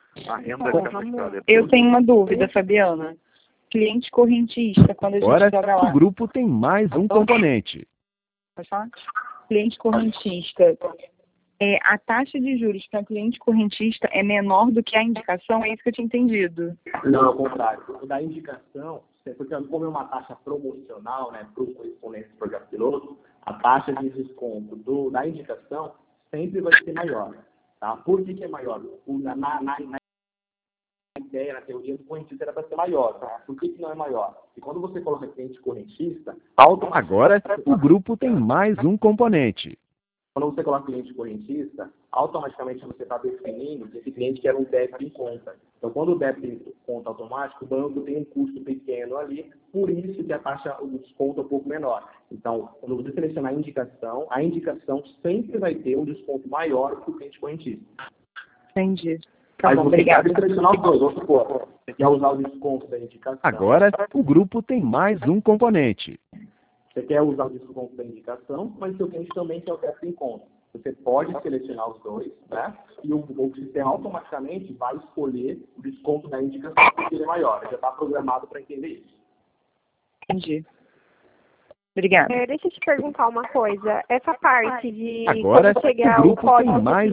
Eu tenho uma dúvida, Fabiana. Cliente correntista, quando a gente Agora, joga lá... o grupo tem mais um componente. Pode falar? Cliente correntista. A taxa de juros para cliente correntista é menor do que a indicação? É isso que eu tinha entendido. Não, ao contrário. O da indicação, porque como é uma taxa promocional, né, para os correspondentes do projeto piloto, a taxa de desconto da indicação sempre vai ser maior. Tá? Por que é maior? Na ideia, na teoria do correntista era para ser maior. Tá? Por que não é maior? E quando você coloca cliente correntista, agora o grupo tem mais um componente. Quando você coloca cliente correntista, automaticamente você está definindo que esse cliente quer um débito em conta. Então, quando o débito em conta automático, o banco tem um custo pequeno ali, por isso que a taxa do desconto é um pouco menor. Então, quando você selecionar a indicação sempre vai ter um desconto maior que o cliente correntista. Entendi. Tá Mas bom, você obrigada. pode selecionar os dois, vamos supor. Você quer usar o desconto da indicação. Agora, o grupo tem mais um componente. Você quer usar o desconto da indicação, mas seu cliente também quer o débito em conta. Você pode selecionar os dois, né? E o sistema automaticamente vai escolher o desconto da indicação, porque ele é maior. Ele já está programado para entender isso. Entendi. Obrigada. Deixa eu te perguntar uma coisa. Essa parte de Agora, quando chegar o grupo código tem mais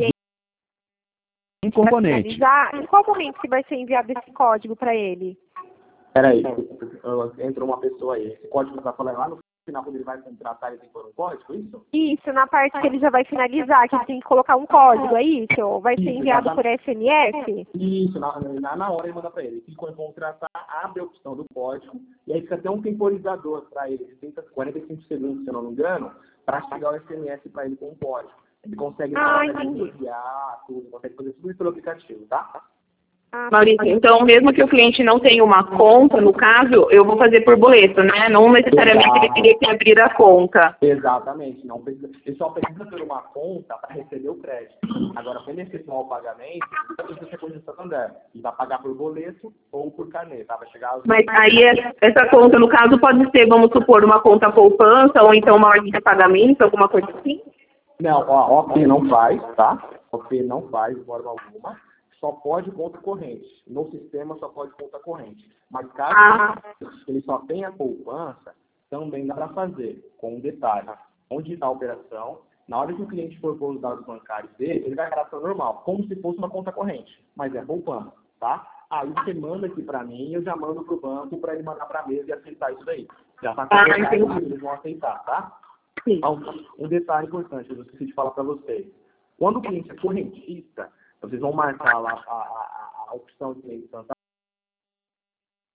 um componente. em qual momento que vai ser enviado esse código para ele? Peraí, entrou uma pessoa aí. Esse código está falando lá no final, quando ele vai contratar, ele tem que pôr um código, isso? Isso, na parte que ele já vai finalizar, que ele tem que colocar um código, é isso? Vai ser enviado por SMS? Isso, na hora ele manda para ele. Clicou em contratar, abre a opção do código, e aí fica até um temporizador para ele, de 45 segundos, se eu não me engano, para chegar o SMS para ele com o código. Ele consegue enviar tudo, consegue fazer tudo isso pelo aplicativo, tá? Maurício, então mesmo que o cliente não tenha uma conta, no caso, eu vou fazer por boleto, né? Não necessariamente ele teria que abrir a conta. Exatamente, não precisa, ele só precisa ter uma conta para receber o crédito. Agora, para ele efetuar o pagamento, ele precisa ser conta do Santander. Ele vai pagar por boleto ou por carnê, tá? Vai chegar aos... Mas aí essa conta, no caso, pode ser, vamos supor, uma conta poupança ou então uma ordem de pagamento, alguma coisa assim? Não, a OP não faz, tá? A OP não faz de forma alguma. Só pode conta corrente. No sistema só pode conta corrente. Mas caso ele só tenha poupança, também dá para fazer, com um detalhe. Onde está a operação, na hora que o cliente for pôr os dados bancários dele, ele vai cadastrar normal, como se fosse uma conta corrente. Mas é poupança, tá? Aí você manda aqui para mim e eu já mando para o banco para ele mandar para a mesa e aceitar isso daí. Já está com eles vão aceitar, tá? Então, um detalhe importante, eu esqueci de falar para vocês. Quando o cliente é correntista, vocês vão marcar lá a opção de cliente